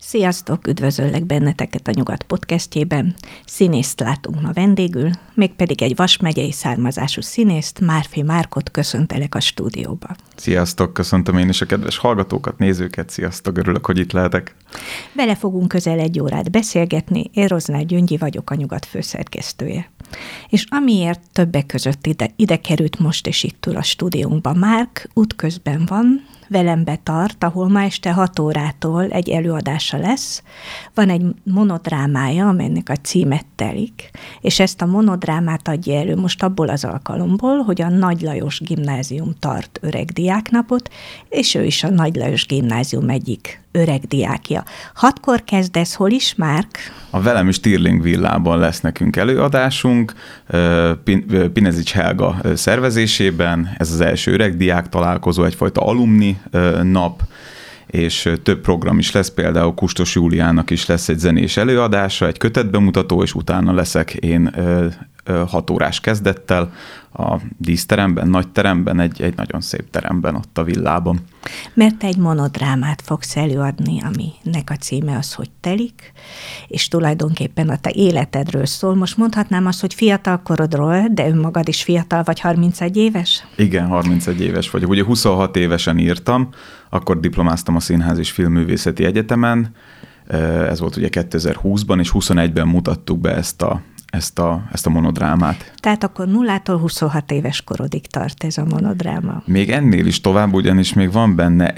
Sziasztok, üdvözöllek benneteket a Nyugat podcastjében. Színészt látunk ma vendégül, mégpedig egy Vas megyei származású színészt, Márfi Márkot köszöntelek a stúdióba. Sziasztok, köszöntöm én is a kedves hallgatókat, nézőket, sziasztok, örülök, hogy itt lehetek. Vele fogunk közel 1 órát beszélgetni, én Roznár Gyöngyi vagyok, a Nyugat főszerkesztője. És amiért többek között ide került most és itt ül a stúdiónkban Márk, útközben van, velem betart, ahol ma este 6 órától egy előadása lesz. Van egy monodrámája, amelynek a címe Telik, és ezt a monodrámát adja elő most abból az alkalomból, hogy a Nagy Lajos Gimnázium tart öregdiáknapot, és ő is a Nagy Lajos Gimnázium egyik öregdiákja. 6-kor kezdesz, hol is, Márk? A Velem is Tirling villában lesz nekünk előadásunk, Pinezics Helga szervezésében, ez az első öregdiák találkozó, egyfajta alumni nap, és több program is lesz, például Kustos Júliának is lesz egy zenés előadása, egy kötetbemutató, és utána leszek én 6 órás kezdettel a díszteremben, nagy teremben, egy nagyon szép teremben ott a villában. Mert te egy monodrámát fogsz előadni, aminek a címe az, hogy Telik, és tulajdonképpen a te életedről szól. Most mondhatnám azt, hogy fiatal korodról, de önmagad is fiatal vagy, 31 éves? Igen, 31 éves vagyok. Ugye 26 évesen írtam, akkor diplomáztam a Színház és Filmművészeti Egyetemen, ez volt ugye 2020-ban, és 21-ben mutattuk be ezt a monodrámát. Tehát akkor 0-tól 26 éves korodig tart ez a monodráma. Még ennél is tovább, ugyanis még van benne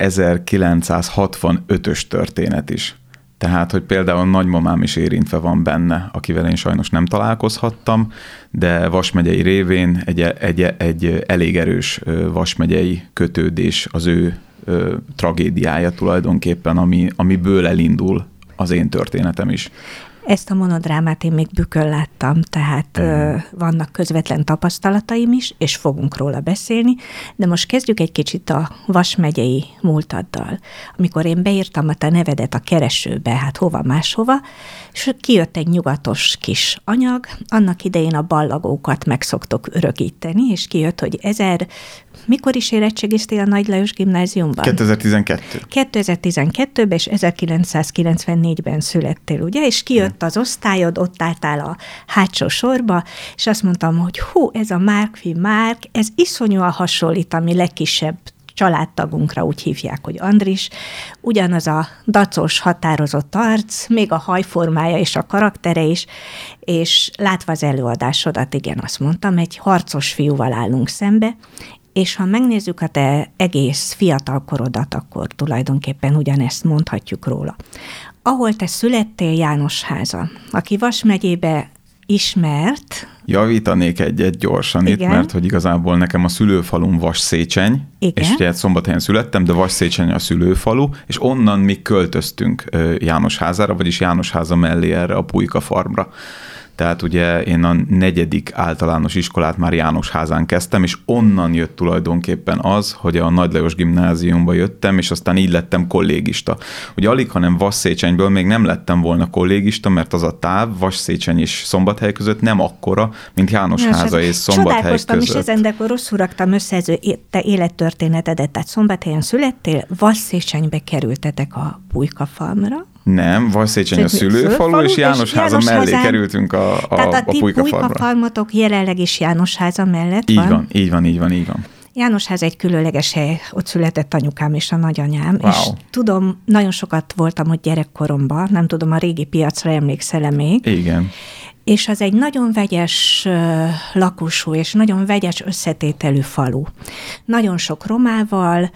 1965-ös történet is. Tehát, hogy például nagymamám is érintve van benne, akivel én sajnos nem találkozhattam, de Vas megyei révén egy elég erős Vas megyei kötődés az ő tragédiája tulajdonképpen, amiből elindul az én történetem is. Ezt a monodrámát én még Bükkön láttam, tehát vannak közvetlen tapasztalataim is, és fogunk róla beszélni, de most kezdjük egy kicsit a Vas megyei múltaddal. Amikor én beírtam a te nevedet a keresőbe, hát hova máshova, és kijött egy nyugatos kis anyag, annak idején a ballagókat meg szoktok örökíteni, és kijött, hogy mikor is érettségiztél a Nagy Lajos Gimnáziumban? 2012. 2012-ben, és 1994-ben születtél, ugye? És kijött az osztályod, ott álltál a hátsó sorba, és azt mondtam, hogy ez a Márkfi Márk, ez iszonyúan hasonlít a mi legkisebb családtagunkra, úgy hívják, hogy Andris, ugyanaz a dacos, határozott arc, még a hajformája és a karaktere is, és látva az előadásodat, igen, azt mondtam, egy harcos fiúval állunk szembe, és ha megnézzük a te egész fiatal korodat, akkor tulajdonképpen ugyanezt mondhatjuk róla. Ahol te születtél, Jánosháza, aki Vas megyébe ismert. Javítanék egyet gyorsan itt, mert hogy igazából nekem a szülőfalum Vas-Szécseny, és ugye Szombathelyen születtem, de Vas-Szécseny a szülőfalu, és onnan mi költöztünk Jánosházára, vagyis Jánosháza mellé erre a Pulyka farmra. Tehát ugye én a 4. általános iskolát már Jánosházán kezdtem, és onnan jött tulajdonképpen az, hogy a Nagy Lajos Gimnáziumba jöttem, és aztán így lettem kollégista. Ugye alig, hanem Vas-Széchenyből még nem lettem volna kollégista, mert az a táv Vas-Szécheny és Szombathely között nem akkora, mint Jánosháza és Szombathely között. Csodálkoztam is ezen, de akkor rosszul raktam össze te élettörténetedet. Tehát Szombathelyen születtél, Vas-Széchenybe kerültetek a Pulyka farmra. Nem, Vas-Szécheny a szülőfalu, és Jánosháza mellé kerültünk a Pulyka farmra. Tehát a ti Pulyka farmotok jelenleg is Jánosháza mellett van? Így van. Jánosháza egy különleges hely, ott született anyukám és a nagyanyám, Wow. És tudom, nagyon sokat voltam ott gyerekkoromban, nem tudom, a régi piacra emlékszel-e még? Igen. És az egy nagyon vegyes lakosú és nagyon vegyes összetételű falu. Nagyon sok romával,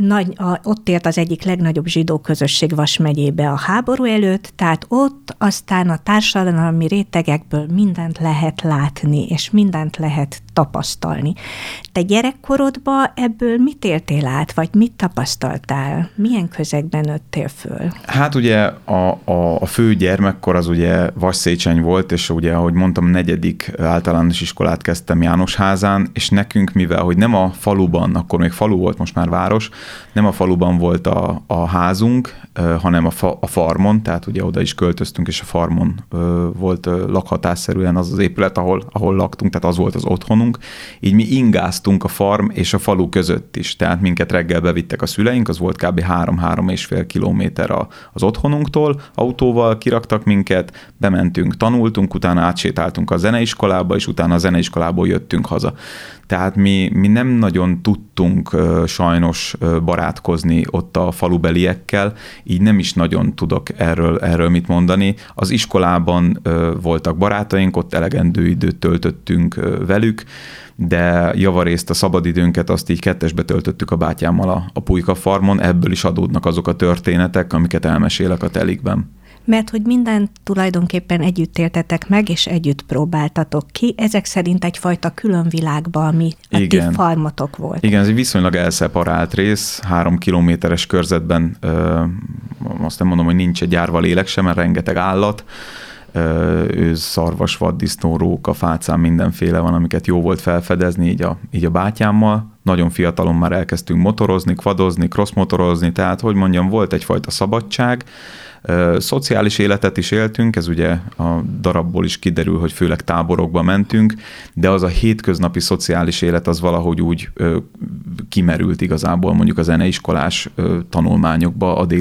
ott élt az egyik legnagyobb zsidó közösség Vas megyébe a háború előtt, tehát ott aztán a társadalmi rétegekből mindent lehet látni, és mindent lehet tapasztalni. Te gyerekkorodban ebből mit éltél át, vagy mit tapasztaltál? Milyen közegben nőttél föl? Hát ugye a fő gyermekkor az ugye Vas-Szécheny volt, és ugye, ahogy mondtam, 4. általános iskolát kezdtem Jánosházán, és nekünk, mivel hogy nem a faluban, akkor még falu volt, most már város, nem a faluban volt a házunk, hanem a farmon, tehát ugye oda is költöztünk, és a farmon volt lakhatásszerűen az épület, ahol laktunk, tehát az volt az otthonunk. Így mi ingáztunk a farm és a falu között is, tehát minket reggel bevittek a szüleink, az volt kb. 3-3,5 kilométer az otthonunktól, autóval kiraktak minket, bementünk, tanultunk, utána átsétáltunk a zeneiskolába, és utána a zeneiskolából jöttünk haza. Tehát mi nem nagyon tudtunk sajnos barátkozni ott a falubeliekkel, így nem is nagyon tudok erről mit mondani. Az iskolában voltak barátaink, ott elegendő időt töltöttünk velük, de javarészt a szabadidőnket azt így kettesbe töltöttük a bátyámmal a Pulyka farmon, ebből is adódnak azok a történetek, amiket elmesélek a telikben. Mert hogy mindent tulajdonképpen együtt éltetek meg, és együtt próbáltatok ki. Ezek szerint egyfajta külön világba, ami a ti farmotok volt. Igen, ez egy viszonylag elszeparált rész, 3 kilométeres körzetben, azt nem mondom, hogy nincs egy árva lélek sem, mert rengeteg állat, ősz, szarvas, vaddisznó, róka, fácán, mindenféle van, amiket jó volt felfedezni így a bátyámmal. Nagyon fiatalon már elkezdtünk motorozni, kvadozni, crossmotorozni, tehát hogy mondjam, volt egyfajta szabadság. Szociális életet is éltünk, ez ugye a darabból is kiderül, hogy főleg táborokba mentünk, de az a hétköznapi szociális élet az valahogy úgy kimerült igazából mondjuk a zeneiskolás tanulmányokba a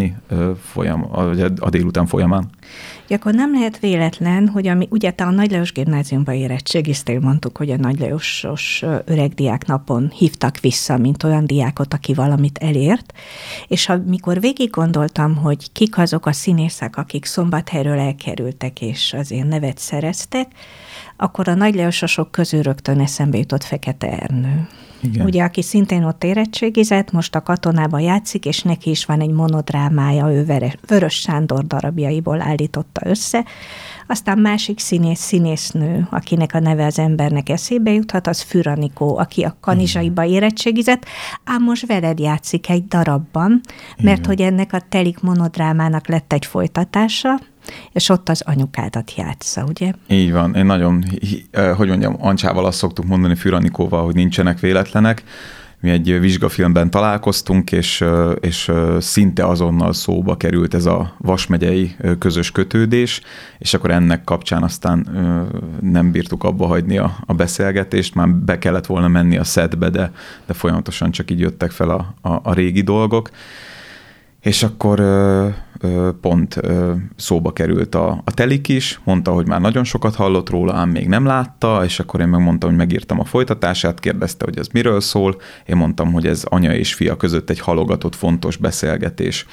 délután folyamán. Akkor nem lehet véletlen, hogy ugye te a Nagy Lajos gimnáziumba érettségiztél, mondtuk, hogy a Nagy Lajosos öregdiák napon hívtak vissza, mint olyan diákot, aki valamit elért, és amikor végig gondoltam, hogy kik azok a színészek, akik Szombathelyről elkerültek, és azért nevet szereztek, akkor a Nagy Lajososok közül rögtön eszembe jutott Fekete Ernő. Igen. Ugye, aki szintén ott érettségizett, most a Katonában játszik, és neki is van egy monodrámája, ő Vörös Sándor darabjaiból állította össze. Aztán másik színésznő, akinek a neve az embernek eszébe juthat, az Für Anikó, aki a Kanizsaiba érettségizett, ám most veled játszik egy darabban, mert hogy ennek a Telik monodrámának lett egy folytatása, és ott az anyukádat játsza, ugye? Így van. Én nagyon, hogy mondjam, Ancsával azt szoktuk mondani Für Anikóval, hogy nincsenek véletlenek. Mi egy vizsgafilmben találkoztunk, és szinte azonnal szóba került ez a Vas megyei közös kötődés, és akkor ennek kapcsán aztán nem bírtuk abba hagyni a beszélgetést, már be kellett volna menni a szedbe, de folyamatosan csak így jöttek fel a régi dolgok. És akkor pont szóba került a Telik is, mondta, hogy már nagyon sokat hallott róla, ám még nem látta, és akkor én megmondtam, hogy megírtam a folytatását, kérdezte, hogy ez miről szól, én mondtam, hogy ez anya és fia között egy halogatott fontos beszélgetés.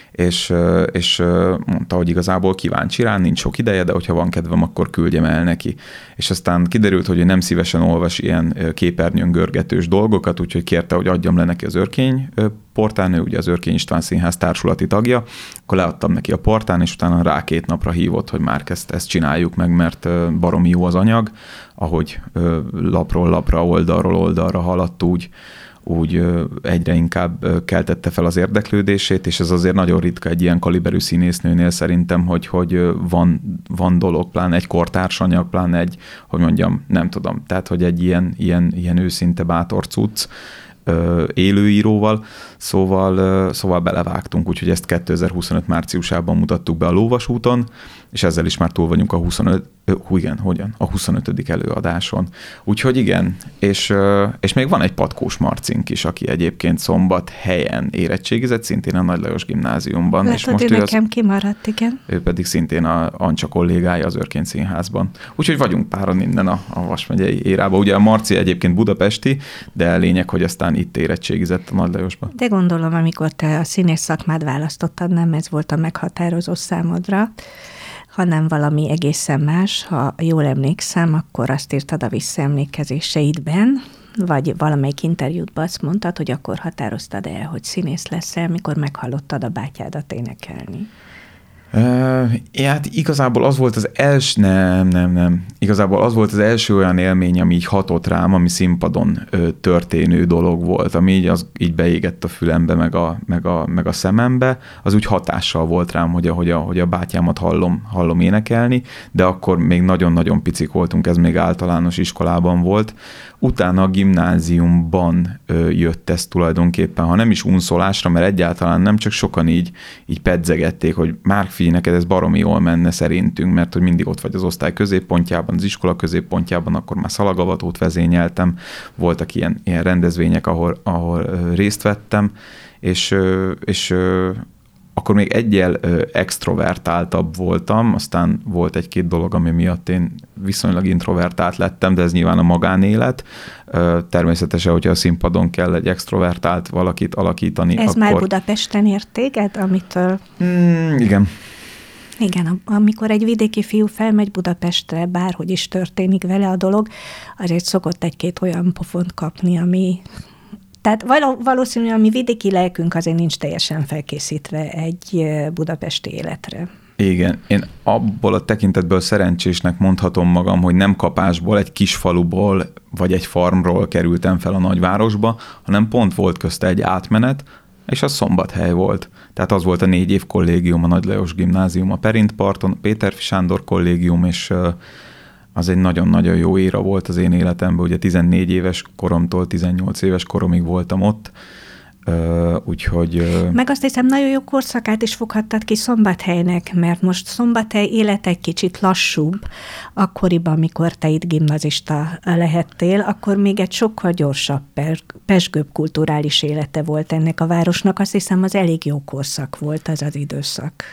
És mondta, hogy igazából kíváncsi rá, nincs sok ideje, de hogyha van kedvem, akkor küldjem el neki. És aztán kiderült, hogy ő nem szívesen olvas ilyen képernyőn görgetős dolgokat, úgyhogy kérte, hogy adjam le neki az Örkény portán, ő ugye az Örkény István Színház társulati tagja, akkor leadtam neki a portán, és utána rá 2 napra hívott, hogy már ezt csináljuk meg, mert baromi jó az anyag, ahogy lapról lapra, oldalról oldalra haladt, úgy egyre inkább keltette fel az érdeklődését, és ez azért nagyon ritka egy ilyen kaliberű színésznőnél szerintem, hogy van dolog, pláne egy kortárs anyag, pláne egy, hogy mondjam, nem tudom, tehát, hogy egy ilyen őszinte bátor cucc élőíróval, szóval belevágtunk, úgyhogy ezt 2025 márciusában mutattuk be a Lóvasúton, és ezzel is már túl vagyunk a 25. előadáson. Úgyhogy igen, és még van egy Patkós Marcink is, aki egyébként Szombathelyen érettségizett, szintén a Nagy Lajos gimnáziumban. Lehet, és most nekem kimaradt, igen. Ő pedig szintén a Ancsa kollégája az Örkény Színházban. Úgyhogy vagyunk páran innen a Vas megyei érában. Ugye a Marci egyébként budapesti, de lényeg, hogy aztán itt érettségizett a Nagy Lajosban. De gondolom, amikor te a színész szakmát választottad, nem ez volt a meghatározó számodra, hanem valami egészen más. Ha jól emlékszem, akkor azt írtad a visszaemlékezéseidben, vagy valamelyik interjútban azt mondtad, hogy akkor határoztad el, hogy színész leszel, mikor meghallottad a bátyádat énekelni. Hát igazából az volt az első, nem. Igazából az volt az első olyan élmény, ami így hatott rám, ami színpadon történő dolog volt, ami így beégett a fülembe, meg a szemembe, az úgy hatással volt rám, hogy a bátyámat hallom énekelni, de akkor még nagyon-nagyon picik voltunk, ez még általános iskolában volt. Utána a gimnáziumban jött ez tulajdonképpen, ha nem is unszolásra, mert egyáltalán nem, csak sokan így pedzegették, hogy Márk, neked ez baromi jól menne szerintünk, mert hogy mindig ott vagy az osztály középpontjában, az iskola középpontjában, akkor már szalagavatót vezényeltem, voltak ilyen rendezvények, ahol részt vettem, és akkor még egyel extrovertáltabb voltam, aztán volt egy-két dolog, ami miatt én viszonylag introvertált lettem, de ez nyilván a magánélet. Természetesen, hogyha a színpadon kell egy extrovertált valakit alakítani, ez akkor... már Budapesten ért téged, amitől... Igen. Igen, amikor egy vidéki fiú felmegy Budapestre, bárhogy is történik vele a dolog, azért szokott egy-két olyan pofont kapni, ami... Tehát valószínűleg a mi vidéki lelkünk azért nincs teljesen felkészítve egy budapesti életre. Igen, én abból a tekintetből szerencsésnek mondhatom magam, hogy nem kapásból, egy kis faluból vagy egy farmról kerültem fel a nagyvárosba, hanem pont volt közte egy átmenet, és az Szombathely volt. Tehát az volt a 4 év kollégium, a Nagy Lajos Gimnázium a Perintparton, a Péterfi Sándor kollégium, és az egy nagyon-nagyon jó éra volt az én életemben, ugye 14 éves koromtól 18 éves koromig voltam ott, úgyhogy... Meg azt hiszem, nagyon jó korszakát is foghattad ki Szombathelynek, mert most Szombathely élet egy kicsit lassúbb, akkoriban, amikor te itt gimnazista lehettél, akkor még egy sokkal gyorsabb, pezsgőbb kulturális élete volt ennek a városnak. Azt hiszem, az elég jó korszak volt az az időszak.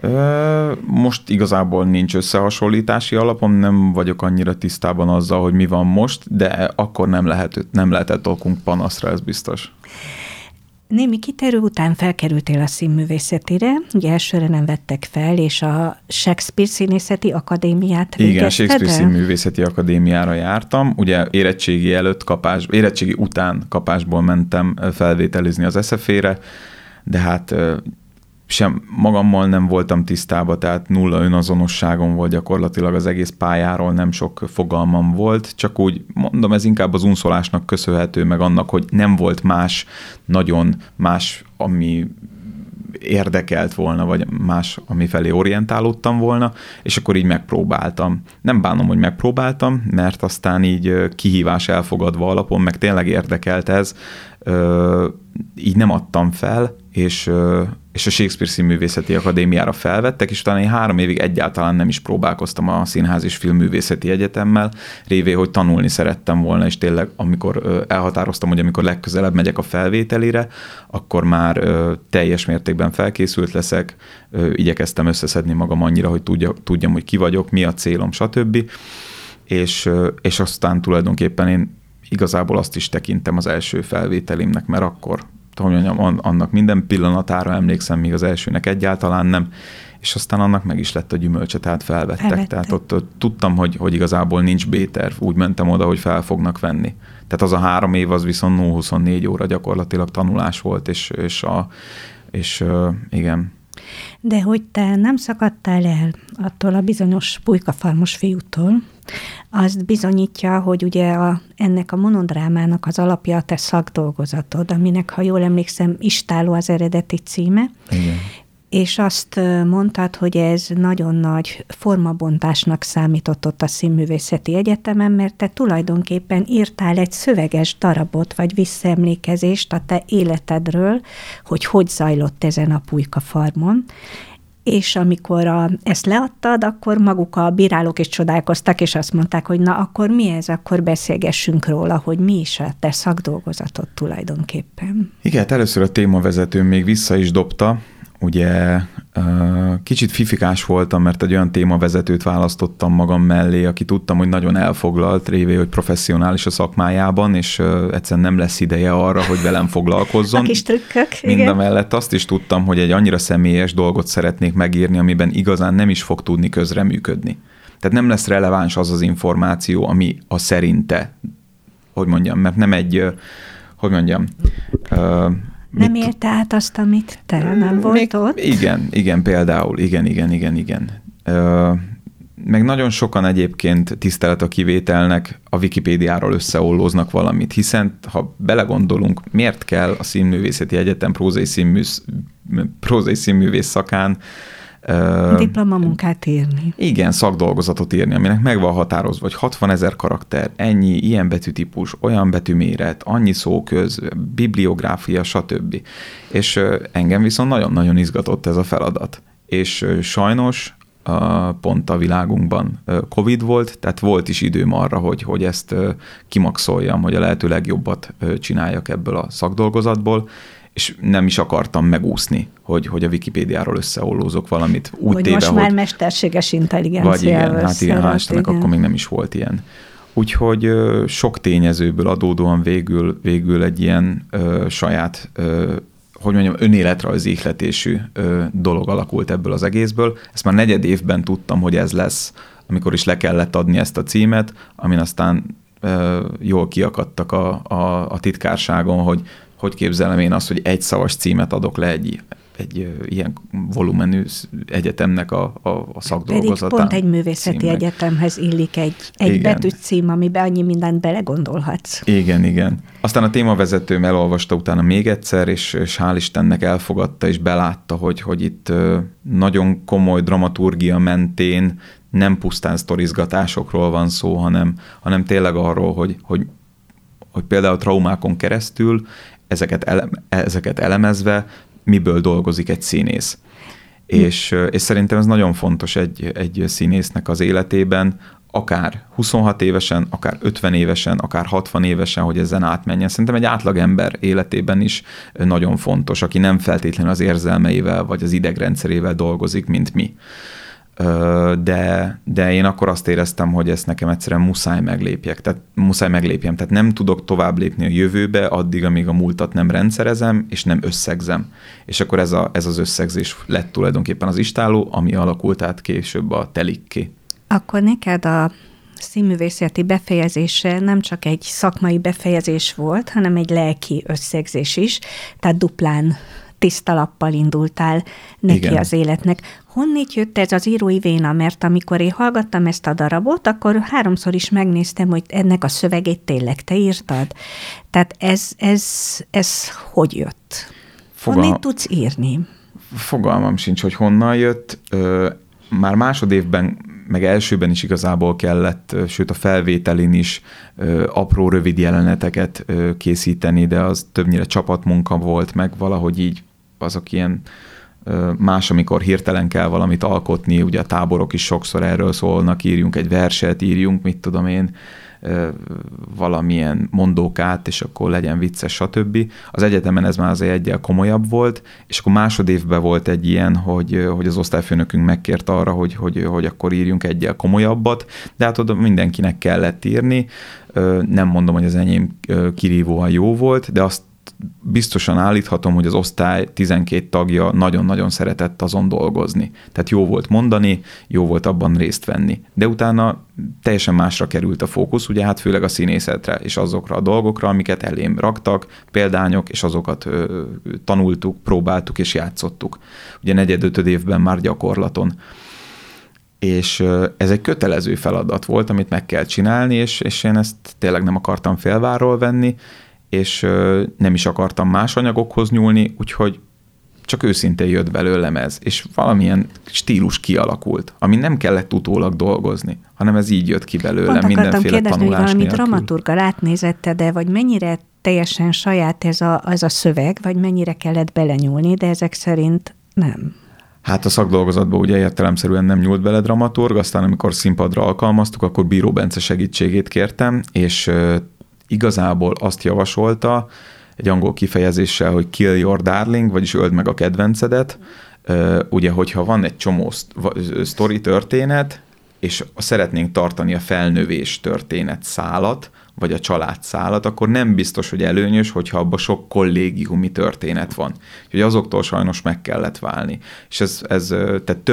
Most igazából nincs összehasonlítási alapom, nem vagyok annyira tisztában azzal, hogy mi van most, de akkor nem lehetett okunk panaszra, ez biztos. Némi kiterő után felkerültél a színművészetire, ugye elsőre nem vettek fel, és a Shakespeare Színészeti Akadémiát végezted? Igen, Shakespeare Színművészeti Akadémiára jártam, ugye érettségi után kapásból mentem felvételizni az SZF-re, de hát sem magammal nem voltam tisztában, tehát nulla önazonosságom volt gyakorlatilag az egész pályáról, nem sok fogalmam volt, csak úgy mondom, ez inkább az unszolásnak köszönhető, meg annak, hogy nem volt nagyon más, ami érdekelt volna, vagy más, ami felé orientálódtam volna, és akkor így megpróbáltam. Nem bánom, hogy megpróbáltam, mert aztán így kihívás elfogadva alapon, meg tényleg érdekelt ez, így nem adtam fel, és a Shakespeare Színművészeti Akadémiára felvettek, és utána én 3 évig egyáltalán nem is próbálkoztam a Színház és Filmművészeti Egyetemmel, révé, hogy tanulni szerettem volna, és tényleg amikor elhatároztam, hogy amikor legközelebb megyek a felvételire, akkor már teljes mértékben felkészült leszek, igyekeztem összeszedni magam annyira, hogy tudjam, hogy ki vagyok, mi a célom, stb. És aztán tulajdonképpen én igazából azt is tekintem az első felvételimnek, mert akkor annak minden pillanatára emlékszem, míg az elsőnek egyáltalán nem, és aztán annak meg is lett a gyümölcse, tehát felvettek. Tehát ott tudtam, hogy igazából nincs B-terv, úgy mentem oda, hogy fel fognak venni. Tehát az a 3 év az viszont 24 óra gyakorlatilag tanulás volt, és igen. De hogy te nem szakadtál el attól a bizonyos pulykafarmos fiútól, azt bizonyítja, hogy ugye ennek a monodrámának az alapja a te szakdolgozatod, aminek, ha jól emlékszem, Istálló az eredeti címe. Igen. És azt mondtad, hogy ez nagyon nagy formabontásnak számított ott a Színművészeti Egyetemen, mert te tulajdonképpen írtál egy szöveges darabot, vagy visszaemlékezést a te életedről, hogy zajlott ezen a pulykafarmon. És amikor ezt leadtad, akkor maguk a bírálók is csodálkoztak, és azt mondták, hogy na, akkor mi ez? Akkor beszélgessünk róla, hogy mi is a te szakdolgozatod tulajdonképpen. Igen, először a témavezetőm még vissza is dobta. Ugye kicsit fifikás voltam, mert egy olyan témavezetőt választottam magam mellé, aki tudtam, hogy nagyon elfoglalt, révé, hogy professzionális a szakmájában, és egyszerűen nem lesz ideje arra, hogy velem foglalkozzon. A kis trükkök, Mindamellett azt is tudtam, hogy egy annyira személyes dolgot szeretnék megírni, amiben igazán nem is fog tudni közreműködni. Tehát nem lesz releváns az az információ, ami a szerinte, mert nem egy, Nem élte át azt, amit te nem volt ott? Igen, például. Igen. Meg nagyon sokan egyébként tisztelet a kivételnek a Wikipédiáról összeollóznak valamit, hiszen ha belegondolunk, miért kell a Színművészeti Egyetem prózai színművész szakán diplomamunkát írni. Igen, szakdolgozatot írni, aminek meg van határozva, vagy 60 000 karakter, ennyi, ilyen betűtípus, olyan betűméret, annyi szóköz, bibliográfia, stb. És engem viszont nagyon-nagyon izgatott ez a feladat. És sajnos pont a világunkban Covid volt, tehát volt is időm arra, hogy ezt kimaxoljam, hogy a lehető legjobbat csináljak ebből a szakdolgozatból, és nem is akartam megúszni, hogy a Wikipédiáról összeollózok valamit úgy hogy téve, most már mesterséges intelligenciával. Vagy igen, hát igen, hál' Istennek, akkor még nem is volt ilyen. Úgyhogy sok tényezőből adódóan végül egy ilyen saját hogy mondjam, önéletrajzi ihletésű dolog alakult ebből az egészből. Ezt már 4. évben tudtam, hogy ez lesz, amikor is le kellett adni ezt a címet, amin aztán jól kiakadtak a titkárságon, hogy képzelem én azt, hogy egy szavas címet adok le egy ilyen volumenű egyetemnek a szakdolgozatán. Pedig pont egy művészeti egyetemhez illik egy betűcím, amiben annyi mindent belegondolhatsz. Igen. Aztán a témavezetőm elolvasta utána még egyszer, és hál' Istennek elfogadta, és belátta, hogy itt nagyon komoly dramaturgia mentén nem pusztán sztorizgatásokról van szó, hanem tényleg arról, hogy például traumákon keresztül ezeket elemezve miből dolgozik egy színész. És szerintem ez nagyon fontos egy színésznek az életében, akár 26 évesen, akár 50 évesen, akár 60 évesen, hogy ezen átmenjen. Szerintem egy átlagember életében is nagyon fontos, aki nem feltétlenül az érzelmeivel vagy az idegrendszerével dolgozik, mint mi. De én akkor azt éreztem, hogy ezt nekem egyszerűen muszáj meglépjem. Tehát nem tudok tovább lépni a jövőbe addig, amíg a múltat nem rendszerezem, és nem összegzem. És akkor ez az összegzés lett tulajdonképpen az istálló, ami alakult át később a telikké. Akkor neked a színművészeti befejezése nem csak egy szakmai befejezés volt, hanem egy lelki összegzés is, tehát duplán tiszta lappal indultál neki Igen. az életnek. Honnét jött ez az írói véna? Mert amikor én hallgattam ezt a darabot, akkor 3-szor is megnéztem, hogy ennek a szövegét tényleg te írtad. Tehát ez hogy jött? Honnét tudsz írni? Fogalmam sincs, hogy honnan jött. Már másodévben, meg elsőben is igazából kellett, sőt a felvételin is apró, rövid jeleneteket készíteni, de az többnyire csapatmunka volt, meg valahogy így azok ilyen más, amikor hirtelen kell valamit alkotni, ugye a táborok is sokszor erről szólnak, írjunk egy verset, írjunk, mit tudom én, valamilyen mondókát, és akkor legyen vicces, stb. Az egyetemen ez már azért egyel komolyabb volt, és akkor másodévben volt egy ilyen, hogy az osztályfőnökünk megkért arra, hogy akkor írjunk egyel komolyabbat, de hát oda mindenkinek kellett írni. Nem mondom, hogy az enyém kirívóan jó volt, de azt biztosan állíthatom, hogy az osztály 12 tagja nagyon-nagyon szeretett azon dolgozni. Tehát jó volt mondani, jó volt abban részt venni. De utána teljesen másra került a fókusz, ugye hát főleg a színészetre és azokra a dolgokra, amiket elém raktak, példányok, és azokat tanultuk, próbáltuk és játszottuk. Ugye 4.-5. évben már gyakorlaton. És ez egy kötelező feladat volt, amit meg kell csinálni, és én ezt tényleg nem akartam félvárról venni, és nem is akartam más anyagokhoz nyúlni, úgyhogy csak őszintén jött belőlem ez, és valamilyen stílus kialakult, ami nem kellett utólag dolgozni, hanem ez így jött ki belőlem, mindenféle tanulás nélkül. Pont akartam kérdezni, hogy valami dramaturgal átnézette, de vagy mennyire teljesen saját ez a szöveg, vagy mennyire kellett belenyúlni, de ezek szerint nem. Hát a szakdolgozatban ugye értelemszerűen nem nyúlt bele dramaturg, aztán amikor színpadra alkalmaztuk, akkor Bíró Bence segítségét kértem, és igazából azt javasolta egy angol kifejezéssel, hogy kill your darling, vagyis öld meg a kedvencedet. Ugye, hogyha van egy csomó sztori történet, és szeretnénk tartani a felnövés történet szálat, vagy a család szálat, akkor nem biztos, hogy előnyös, hogyha abban sok kollégiumi történet van. Úgyhogy azoktól sajnos meg kellett válni. És ez tehát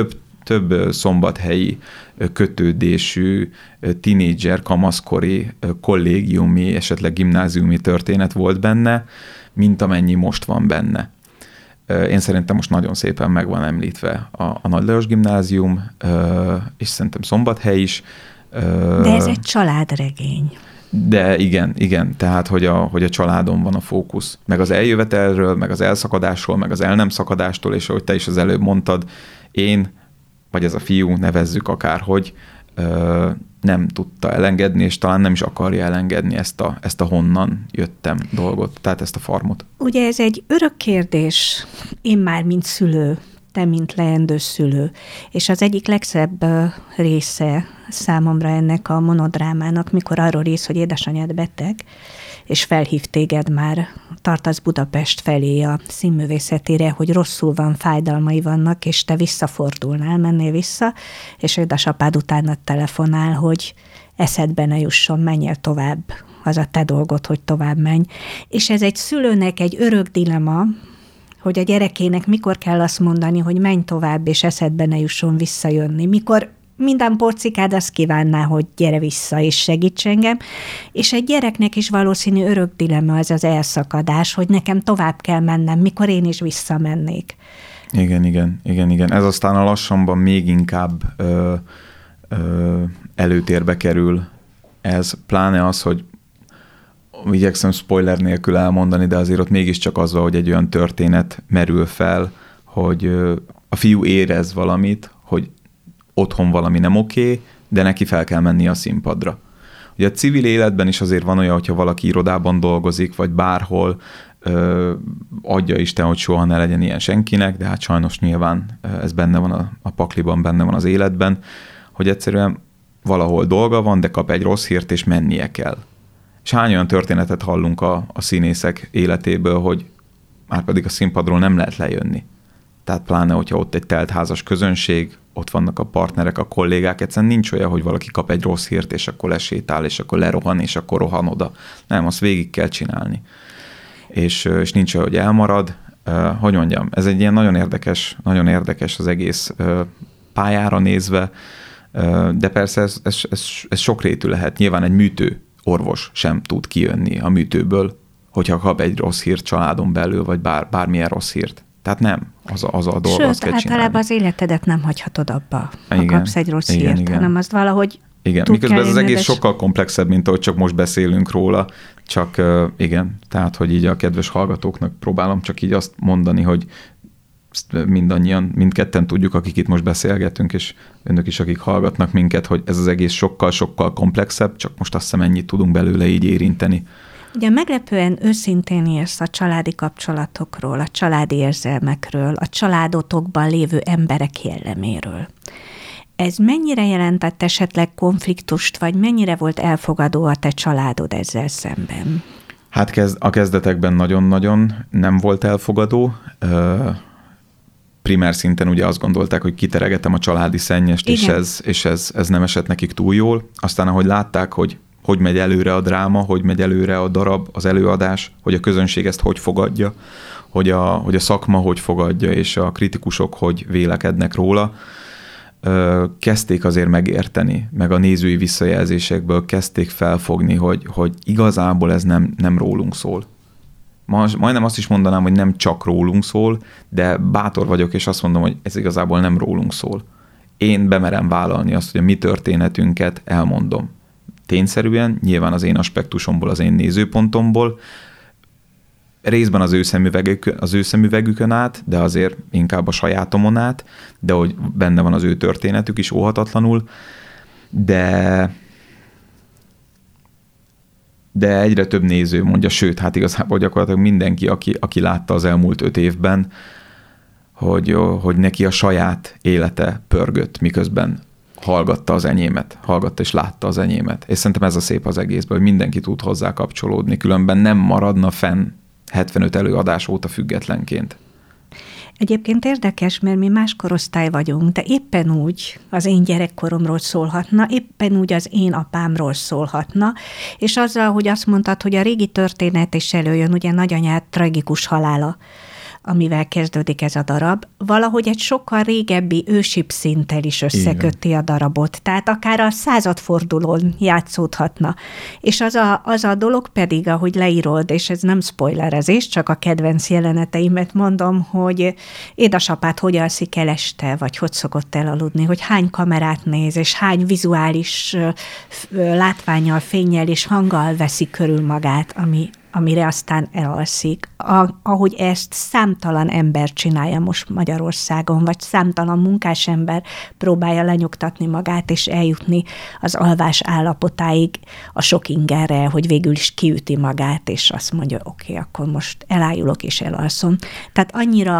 több szombathelyi kötődésű, tinédzser, kamaszkori, kollégiumi, esetleg gimnáziumi történet volt benne, mint amennyi most van benne. Én szerintem most nagyon szépen meg van említve a Nagy Lajos Gimnázium, és szerintem Szombathely is. De ez egy családregény. De igen, tehát hogy a családon van a fókusz. Meg az eljövetelről, meg az elszakadásról, meg az el nem szakadástól, és ahogy te is az előbb mondtad, én, vagy ez a fiú, nevezzük akárhogy, nem tudta elengedni, és talán nem is akarja elengedni ezt a honnan jöttem dolgot, tehát ezt a farmot. Ugye ez egy örök kérdés, én már mint szülő, te mint leendő szülő, és az egyik legszebb része számomra ennek a monodrámának, mikor arról rész, hogy édesanyád beteg, és felhív téged már, tartasz Budapest felé a színművészetére, hogy rosszul van, fájdalmai vannak, és te visszafordulnál, mennél vissza, és édesapád utána telefonál, hogy eszedbe ne jusson, menjél tovább, az a te dolgod, hogy tovább menj. És ez egy szülőnek egy örök dilema, hogy a gyerekének mikor kell azt mondani, hogy menj tovább, és eszedbe ne jusson visszajönni, mikor minden porcikád azt kívánná, hogy gyere vissza és segíts engem, és egy gyereknek is valószínű örök dilemma az elszakadás, hogy nekem tovább kell mennem, mikor én is visszamennék. Igen. Ez aztán a lassanban még inkább előtérbe kerül. Ez pláne az, hogy igyekszem spoiler nélkül elmondani, de azért ott mégiscsak az van, hogy egy olyan történet merül fel, hogy a fiú érez valamit, hogy otthon valami nem oké, de neki fel kell menni a színpadra. Ugye a civil életben is azért van olyan, hogyha valaki irodában dolgozik, vagy bárhol, adja Isten, hogy soha ne legyen ilyen senkinek, de hát sajnos nyilván ez benne van a pakliban, benne van az életben, hogy egyszerűen valahol dolga van, de kap egy rossz hírt, és mennie kell. És hány olyan történetet hallunk a színészek életéből, hogy már pedig a színpadról nem lehet lejönni. Tehát pláne, hogyha ott egy teltházas közönség, ott vannak a partnerek, a kollégák, egyszerűen nincs olyan, hogy valaki kap egy rossz hírt, és akkor lesétál, és akkor lerohan, és akkor rohan oda. Nem, azt végig kell csinálni. És nincs olyan, hogy elmarad. Hogy mondjam, ez egy ilyen nagyon érdekes az egész pályára nézve, de persze ez sokrétű lehet. Nyilván egy műtő orvos sem tud kijönni a műtőből, hogyha kap egy rossz hírt családon belül, vagy bármilyen rossz hírt. Tehát nem, az a dolga, azt kell csinálni. Sőt, általában az életedet nem hagyhatod abba, ha kapsz egy rossz hírt, hanem azt valahogy miközben ez az egész sokkal komplexebb, mint ahogy csak most beszélünk róla, csak igen, tehát, hogy így a kedves hallgatóknak próbálom csak így azt mondani, hogy mindketten tudjuk, akik itt most beszélgetünk, és önök is, akik hallgatnak minket, hogy ez az egész sokkal komplexebb, csak most azt hiszem ennyit tudunk belőle így érinteni. Ugye meglepően őszintén írsz a családi kapcsolatokról, a családi érzelmekről, a családotokban lévő emberek jelleméről. Ez mennyire jelentett esetleg konfliktust, vagy mennyire volt elfogadó a te családod ezzel szemben? Hát a kezdetekben nagyon-nagyon nem volt elfogadó. Primer szinten ugye azt gondolták, hogy kiteregetem a családi szennyest, és ez nem esett nekik túl jól. Aztán ahogy látták, hogy megy előre a dráma, hogy megy előre a darab, az előadás, hogy a közönség ezt hogy fogadja, hogy a szakma hogy fogadja, és a kritikusok hogy vélekednek róla, kezdték azért megérteni, meg a nézői visszajelzésekből kezdték felfogni, hogy igazából ez nem rólunk szól. Majdnem azt is mondanám, hogy nem csak rólunk szól, de bátor vagyok, és azt mondom, hogy ez igazából nem rólunk szól. Én bemerem vállalni azt, hogy a mi történetünket elmondom. Tényszerűen, nyilván az én aspektusomból, az én nézőpontomból, részben az ő szemüvegükön át, de azért inkább a sajátomon át, de hogy benne van az ő történetük is óhatatlanul, de egyre több néző mondja, sőt, hát igazából gyakorlatilag mindenki, aki látta az elmúlt 5 évben, hogy neki a saját élete pörgött, miközben hallgatta az enyémet, hallgatta és látta az enyémet. És szerintem ez a szép az egészben, hogy mindenki tud hozzá kapcsolódni, különben nem maradna fenn 75 előadás óta függetlenként. Egyébként érdekes, mert mi más korosztály vagyunk, de éppen úgy az én gyerekkoromról szólhatna, éppen úgy az én apámról szólhatna, és azzal, hogy azt mondtad, hogy a régi történet is előjön, ugye nagyanyád tragikus halála, amivel kezdődik ez a darab, valahogy egy sokkal régebbi ősibb szinttel is összeköti a darabot. Tehát akár a századfordulón játszódhatna. És az a dolog pedig, ahogy leírod, és ez nem spoilerezés, csak a kedvenc jeleneteimet mondom, hogy édesapád hogy alszik el este, vagy hogy szokott elaludni, hogy hány kamerát néz, és hány vizuális látvánnyal, fénnyel és hanggal veszi körül magát, amire aztán elalszik. Ahogy ezt számtalan ember csinálja most Magyarországon, vagy számtalan munkás-ember próbálja lenyugtatni magát, és eljutni az alvás állapotáig a sok ingerre, hogy végül is kiüti magát, és azt mondja, oké, akkor most elájulok és elalszom. Tehát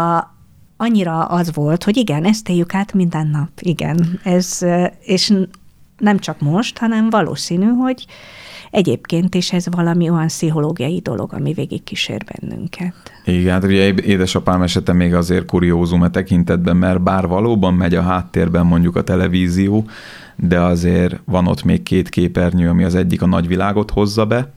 annyira az volt, hogy igen, ezt éljük át minden nap. Igen, és nem csak most, hanem valószínű, hogy egyébként is ez valami olyan pszichológiai dolog, ami végig kísér bennünket. Igen, hát ugye édesapám esete még azért kuriózum a tekintetben, mert bár valóban megy a háttérben mondjuk a televízió, de azért van ott még 2 képernyő, ami az egyik a nagyvilágot hozza be.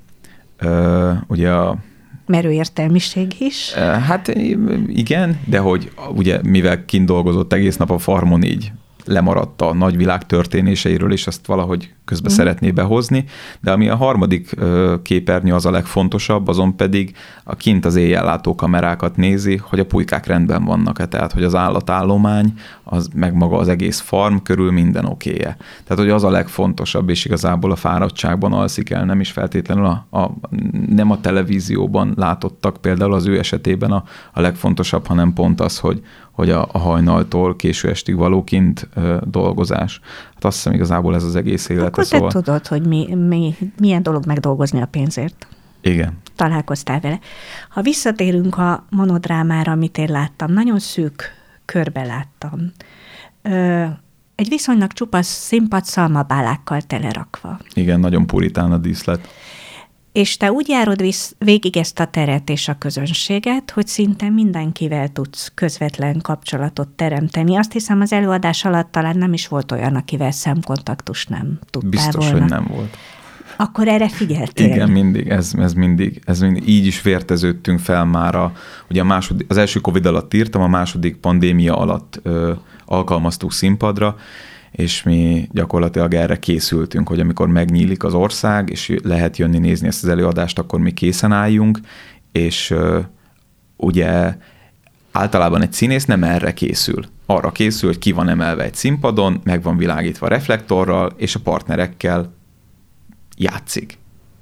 Ugye a merő értelmiség is. Hát igen, de hogy ugye mivel kint dolgozott egész nap a farmon, így lemaradt a nagyvilág történéseiről, és azt valahogy közben szeretné behozni, de ami a harmadik képernyő az a legfontosabb, azon pedig a kint az éjjellátó kamerákat nézi, hogy a pulykák rendben vannak-e, tehát hogy az állatállomány, az meg maga az egész farm körül minden oké-e. Tehát, hogy az a legfontosabb, és igazából a fáradtságban alszik el, nem is feltétlenül nem a televízióban látottak, például az ő esetében a legfontosabb, hanem pont az, hogy a hajnaltól késő estig való kint dolgozás. Hát azt hiszem igazából ez az egész élete. Akkor te tudod, hogy milyen dolog megdolgozni a pénzért. Igen. Találkoztál vele. Ha visszatérünk a monodrámára, amit én láttam, nagyon szűk körbe láttam. Egy viszonylag csupasz színpad szalmabálákkal telerakva. Igen, nagyon puritán a díszlet. És te úgy járod végig ezt a teret és a közönséget, hogy szinte mindenkivel tudsz közvetlen kapcsolatot teremteni. Azt hiszem, az előadás alatt talán nem is volt olyan, akivel szemkontaktus nem tudtál Biztos, volna. hogy nem volt. Akkor erre figyeltél? Igen, mindig. Ez mindig. Így is vérteződtünk fel már. Ugye az első Covid alatt írtam, a második pandémia alatt alkalmaztuk színpadra, és mi gyakorlatilag erre készültünk, hogy amikor megnyílik az ország, és lehet jönni nézni ezt az előadást, akkor mi készen álljunk, és ugye általában egy színész nem erre készül. Arra készül, hogy ki van emelve egy színpadon, meg van világítva reflektorral, és a partnerekkel játszik.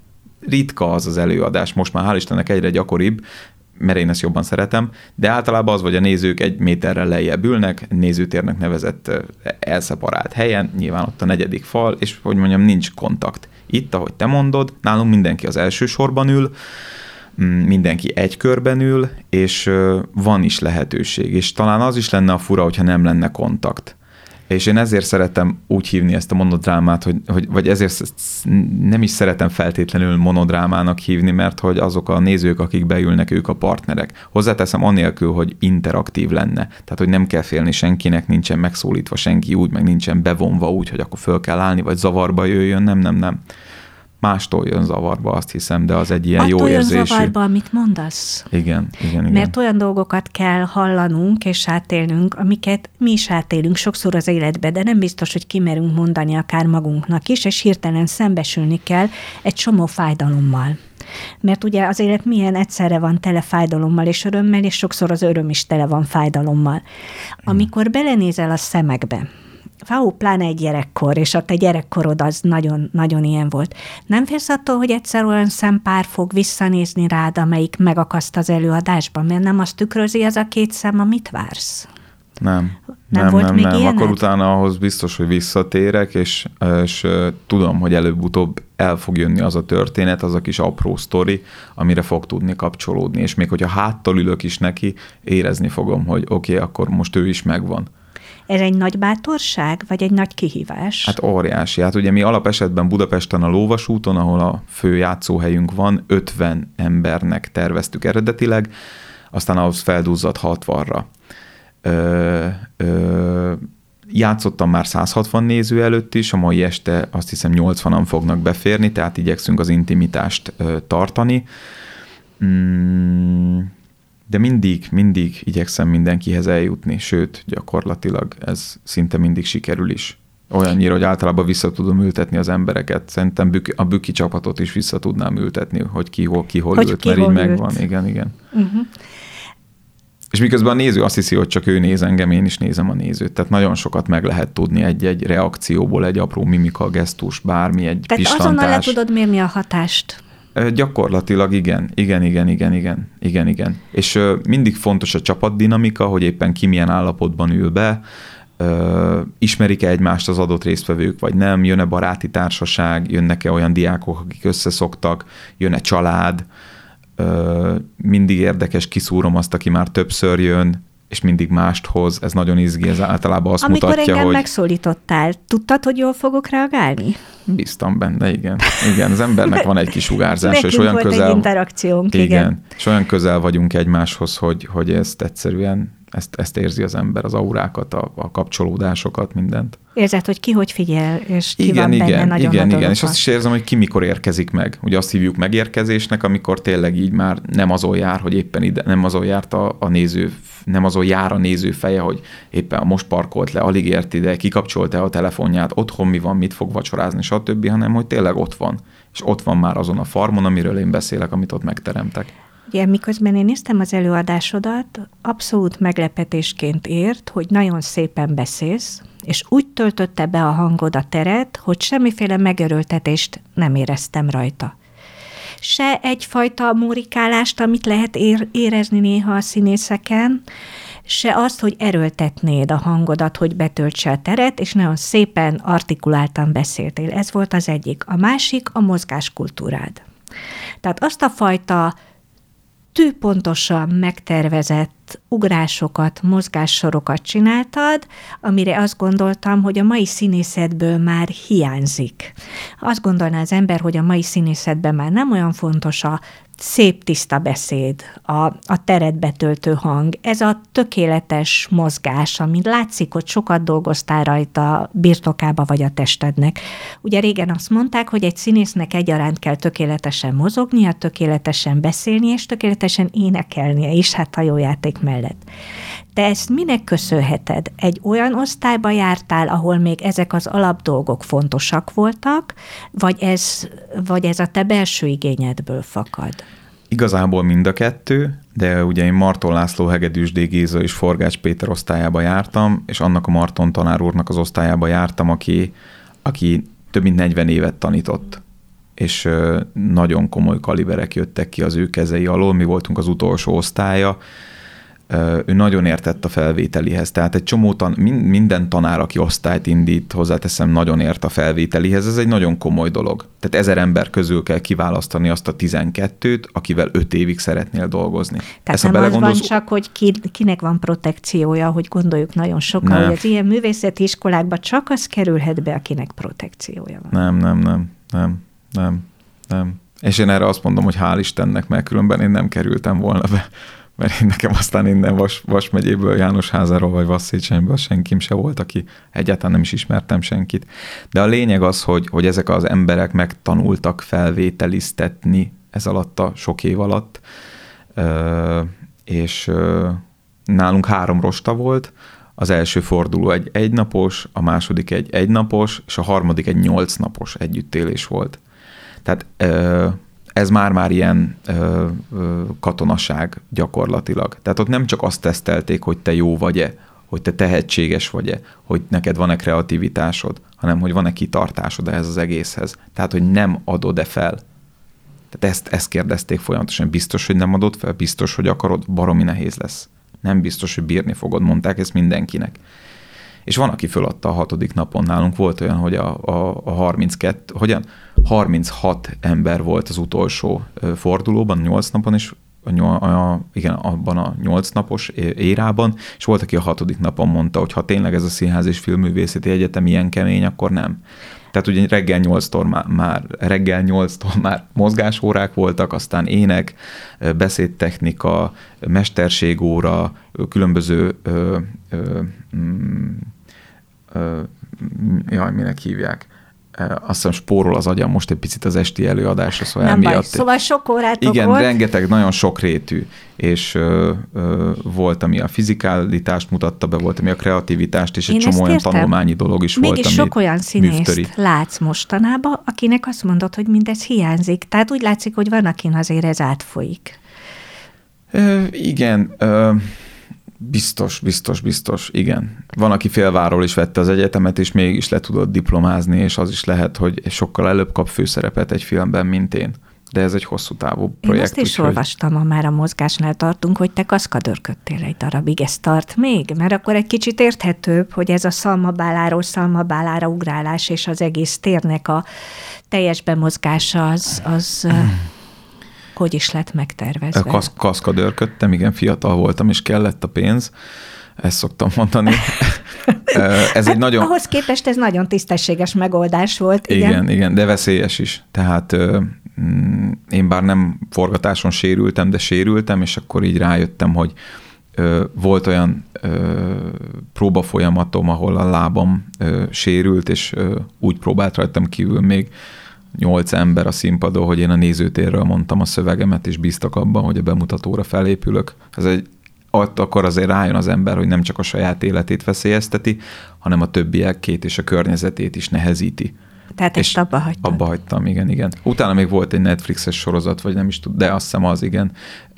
Ritka az előadás, most már hál' Istennek egyre gyakoribb, mert én ezt jobban szeretem, de általában az, hogy a nézők 1 méterrel lejjebb ülnek, nézőtérnek nevezett elszeparált helyen, nyilván ott a 4. fal, és hogy mondjam, nincs kontakt. Itt, ahogy te mondod, nálunk mindenki az első sorban ül, mindenki egy körben ül, és van is lehetőség, és talán az is lenne a fura, hogyha nem lenne kontakt. És én ezért szeretem úgy hívni ezt a monodrámát, vagy ezért nem is szeretem feltétlenül monodrámának hívni, mert hogy azok a nézők, akik beülnek, ők a partnerek. Hozzáteszem anélkül, hogy interaktív lenne. Tehát, hogy nem kell félni senkinek, nincsen megszólítva senki úgy, meg nincsen bevonva úgy, hogy akkor föl kell állni, vagy zavarba jöjjön. Nem. Mástól jön zavarba, azt hiszem, de az egy ilyen jó érzésű. Attól jön zavarba, amit mondasz. Igen. Mert olyan dolgokat kell hallanunk és átélnünk, amiket mi is átélünk sokszor az életbe, de nem biztos, hogy kimerünk mondani akár magunknak is, és hirtelen szembesülni kell egy csomó fájdalommal. Mert ugye az élet milyen egyszerre van tele fájdalommal és örömmel, és sokszor az öröm is tele van fájdalommal. Amikor belenézel a szemekbe, pláne egy gyerekkor, és a te gyerekkorod az nagyon, nagyon ilyen volt. Nem félsz attól, hogy egyszer olyan szempár fog visszanézni rád, amelyik megakaszt az előadásban, mert nem azt tükrözi az a 2 szem, amit vársz? Nem. Volt még ilyened? Akkor utána ahhoz biztos, hogy visszatérek, és tudom, hogy előbb-utóbb el fog jönni az a történet, az a kis apró sztori, amire fog tudni kapcsolódni, és még hogyha háttal ülök is neki, érezni fogom, hogy oké, akkor most ő is megvan. Ez egy nagy bátorság, vagy egy nagy kihívás? Hát óriási. Hát ugye mi alapesetben Budapesten a Lóvasúton, ahol a fő játszóhelyünk van, 50 embernek terveztük eredetileg, aztán ahhoz felduzzadt 60-ra. Játszottam már 160 néző előtt is, a mai este azt hiszem 80-an fognak beférni, tehát igyekszünk az intimitást tartani. de mindig igyekszem mindenkihez eljutni, sőt, gyakorlatilag ez szinte mindig sikerül is. Olyannyira, hogy általában vissza tudom ültetni az embereket. Szerintem a Bükki csapatot is vissza tudnám ültetni, hogy ki hol ült, mert így megvan. Igen. Uh-huh. És miközben a néző azt hiszi, hogy csak ő néz engem, én is nézem a nézőt. Tehát nagyon sokat meg lehet tudni egy reakcióból, egy apró mimika, gesztus, bármi, egy tehát pistantás. Tehát azonnal le tudod mérni a hatást. Gyakorlatilag igen. És mindig fontos a csapatdinamika, hogy éppen ki milyen állapotban ül be, ismerik-e egymást az adott résztvevők, vagy nem, jön-e baráti társaság, jönnek-e olyan diákok, akik összeszoktak, jön-e család, mindig érdekes, kiszúrom azt, aki már többször jön, és mindig mást hoz, ez nagyon izgi, ez általában azt mutatja, hogy... Amikor engem megszólítottál, tudtad, hogy jól fogok reagálni? Bíztam benne, igen. Az embernek van egy kis sugárzása, és olyan volt közel... egy interakciónk, igen. És olyan közel vagyunk egymáshoz, hogy ezt egyszerűen, ezt érzi az ember, az aurákat, a kapcsolódásokat, mindent. Érzed, hogy ki hogy figyel, és ki van benne nagyon Igen, és azt is érzem, hogy ki mikor érkezik meg. Ugye azt hívjuk megérkezésnek, amikor tényleg így már nem azon jár, hogy éppen ide, nem azon járt a néző, nem azon jár a néző feje, hogy éppen most parkolt le, alig ért ide, kikapcsolta a telefonját, otthon mi van, mit fog vacsorázni, stb., hanem hogy tényleg ott van. És ott van már azon a farmon, amiről én beszélek, amit ott megteremtek. Ugye, miközben én néztem az előadásodat, abszolút meglepetésként ért, hogy nagyon szépen beszélsz, és úgy töltötte be a hangod a teret, hogy semmiféle megerőltetést nem éreztem rajta. Se egyfajta mórikálást, amit lehet érezni néha a színészeken, se azt, hogy erőltetnéd a hangodat, hogy betöltse a teret, és nagyon szépen artikuláltan beszéltél. Ez volt az egyik. A másik a mozgáskultúrád. Tehát azt a fajta tűpontosan megtervezett ugrásokat, mozgássorokat csináltad, amire azt gondoltam, hogy a mai színészetből már hiányzik. Azt gondolná az ember, hogy a mai színészetben már nem olyan fontos a szép, tiszta beszéd, a teret betöltő hang, ez a tökéletes mozgás, amit látszik, hogy sokat dolgoztál rajta, birtokába vagy a testednek. Ugye régen azt mondták, hogy egy színésznek egyaránt kell tökéletesen mozognia, tökéletesen beszélnie, és tökéletesen énekelnie is, hát a jó játék mellett. Te ezt minek köszönheted? Egy olyan osztályba jártál, ahol még ezek az alapdolgok fontosak voltak, vagy ez a te belső igényedből fakad? Igazából mind a kettő, de ugye én Marton László, Hegedűs D. Géza és Forgács Péter osztályába jártam, és annak a Marton tanár úrnak az osztályába jártam, aki több mint 40 évet tanított. És nagyon komoly kaliberek jöttek ki az ő kezei alól, mi voltunk az utolsó osztálya, ő nagyon értett a felvételihez. Tehát egy csomó minden tanár, aki osztályt indít, hozzáteszem, nagyon ért a felvételihez. Ez egy nagyon komoly dolog. Tehát 1000 ember közül kell kiválasztani azt a 12-t, akivel 5 évig szeretnél dolgozni. Tehát nem az van csak, hogy kinek van protekciója, hogy gondoljuk nagyon sokan, hogy az ilyen művészeti iskolákba csak az kerülhet be, akinek protekciója van. Nem. És én erre azt mondom, hogy hál' Istennek, mert különben én nem kerültem volna be. Mert nekem aztán innen Vas megyéből, Jánosházáról vagy Vas-Széchenyből senkim se volt, aki egyáltalán nem is ismertem senkit. De a lényeg az, hogy ezek az emberek megtanultak felvételiztetni ez alatt a sok év alatt, és nálunk 3 rosta volt, az első forduló egy 1 napos, a második egy 1 napos, és a harmadik egy 8 napos együttélés volt. Tehát ez már ilyen katonaság gyakorlatilag. Tehát ott nem csak azt tesztelték, hogy te jó vagy-e, hogy te tehetséges vagy-e, hogy neked van-e kreativitásod, hanem hogy van-e kitartásod ehhez az egészhez. Tehát, hogy nem adod-e fel. Tehát ezt kérdezték folyamatosan. Biztos, hogy nem adod fel? Biztos, hogy akarod? Baromi nehéz lesz. Nem biztos, hogy bírni fogod, mondták ezt mindenkinek. És van, aki föladta a 6. napon. Nálunk volt olyan, hogy a 36 ember volt az utolsó fordulóban, 8 napon, és abban a 8 napos érában, és volt, aki a 6. napon mondta, hogy ha tényleg ez a Színház és Filmművészeti Egyetem ilyen kemény, akkor nem. Tehát ugye reggel 8-tól már mozgásórák voltak, aztán ének, beszédtechnika, mesterségóra, különböző minek hívják? azt hiszem spórol az agyam most egy picit az esti előadásra, szóval nem baj, szóval sok órátok igen, volt. rengeteg, nagyon sokrétű, és volt, ami a fizikálitást mutatta be, volt, ami a kreativitást, és egy csomó olyan tanulmányi dolog is volt, mégis sok olyan színészt látsz mostanában, akinek azt mondod, hogy mindez hiányzik. Tehát úgy látszik, hogy van, akin azért ez átfolyik. Igen, biztos, igen. Van, aki félváról is vette az egyetemet, és mégis le tudott diplomázni, és az is lehet, hogy sokkal előbb kap főszerepet egy filmben, mint én. De ez egy hosszú távú projekt. Én azt is olvastam, ha már a mozgásnál tartunk, hogy te kaszkadőrködtél egy darabig. Ez tart még? Mert akkor egy kicsit érthetőbb, hogy ez a szalmabáláról szalmabálára ugrálás, és az egész térnek a teljes bemozgása az hogy is lett megtervezve? Kaszkadőrködtem, igen, fiatal voltam, és kellett a pénz. Ezt szoktam mondani. Ez egy nagyon... Ahhoz képest ez nagyon tisztességes megoldás volt. Igen, de veszélyes is. Tehát én bár nem forgatáson sérültem, de sérültem, és akkor így rájöttem, hogy volt olyan próbafolyamatom, ahol a lábam sérült, és úgy próbált rajtam kívül még 8 ember a színpadon, hogy én a nézőtérről mondtam a szövegemet, és bíztak abban, hogy a bemutatóra felépülök. Akkor azért rájön az ember, hogy nem csak a saját életét veszélyezteti, hanem a többiekét és a környezetét is nehezíti. Tehát ezt abba hagytad? Abba hagytam, igen. Utána még volt egy Netflixes sorozat, vagy nem is tud, de azt hiszem az, igen,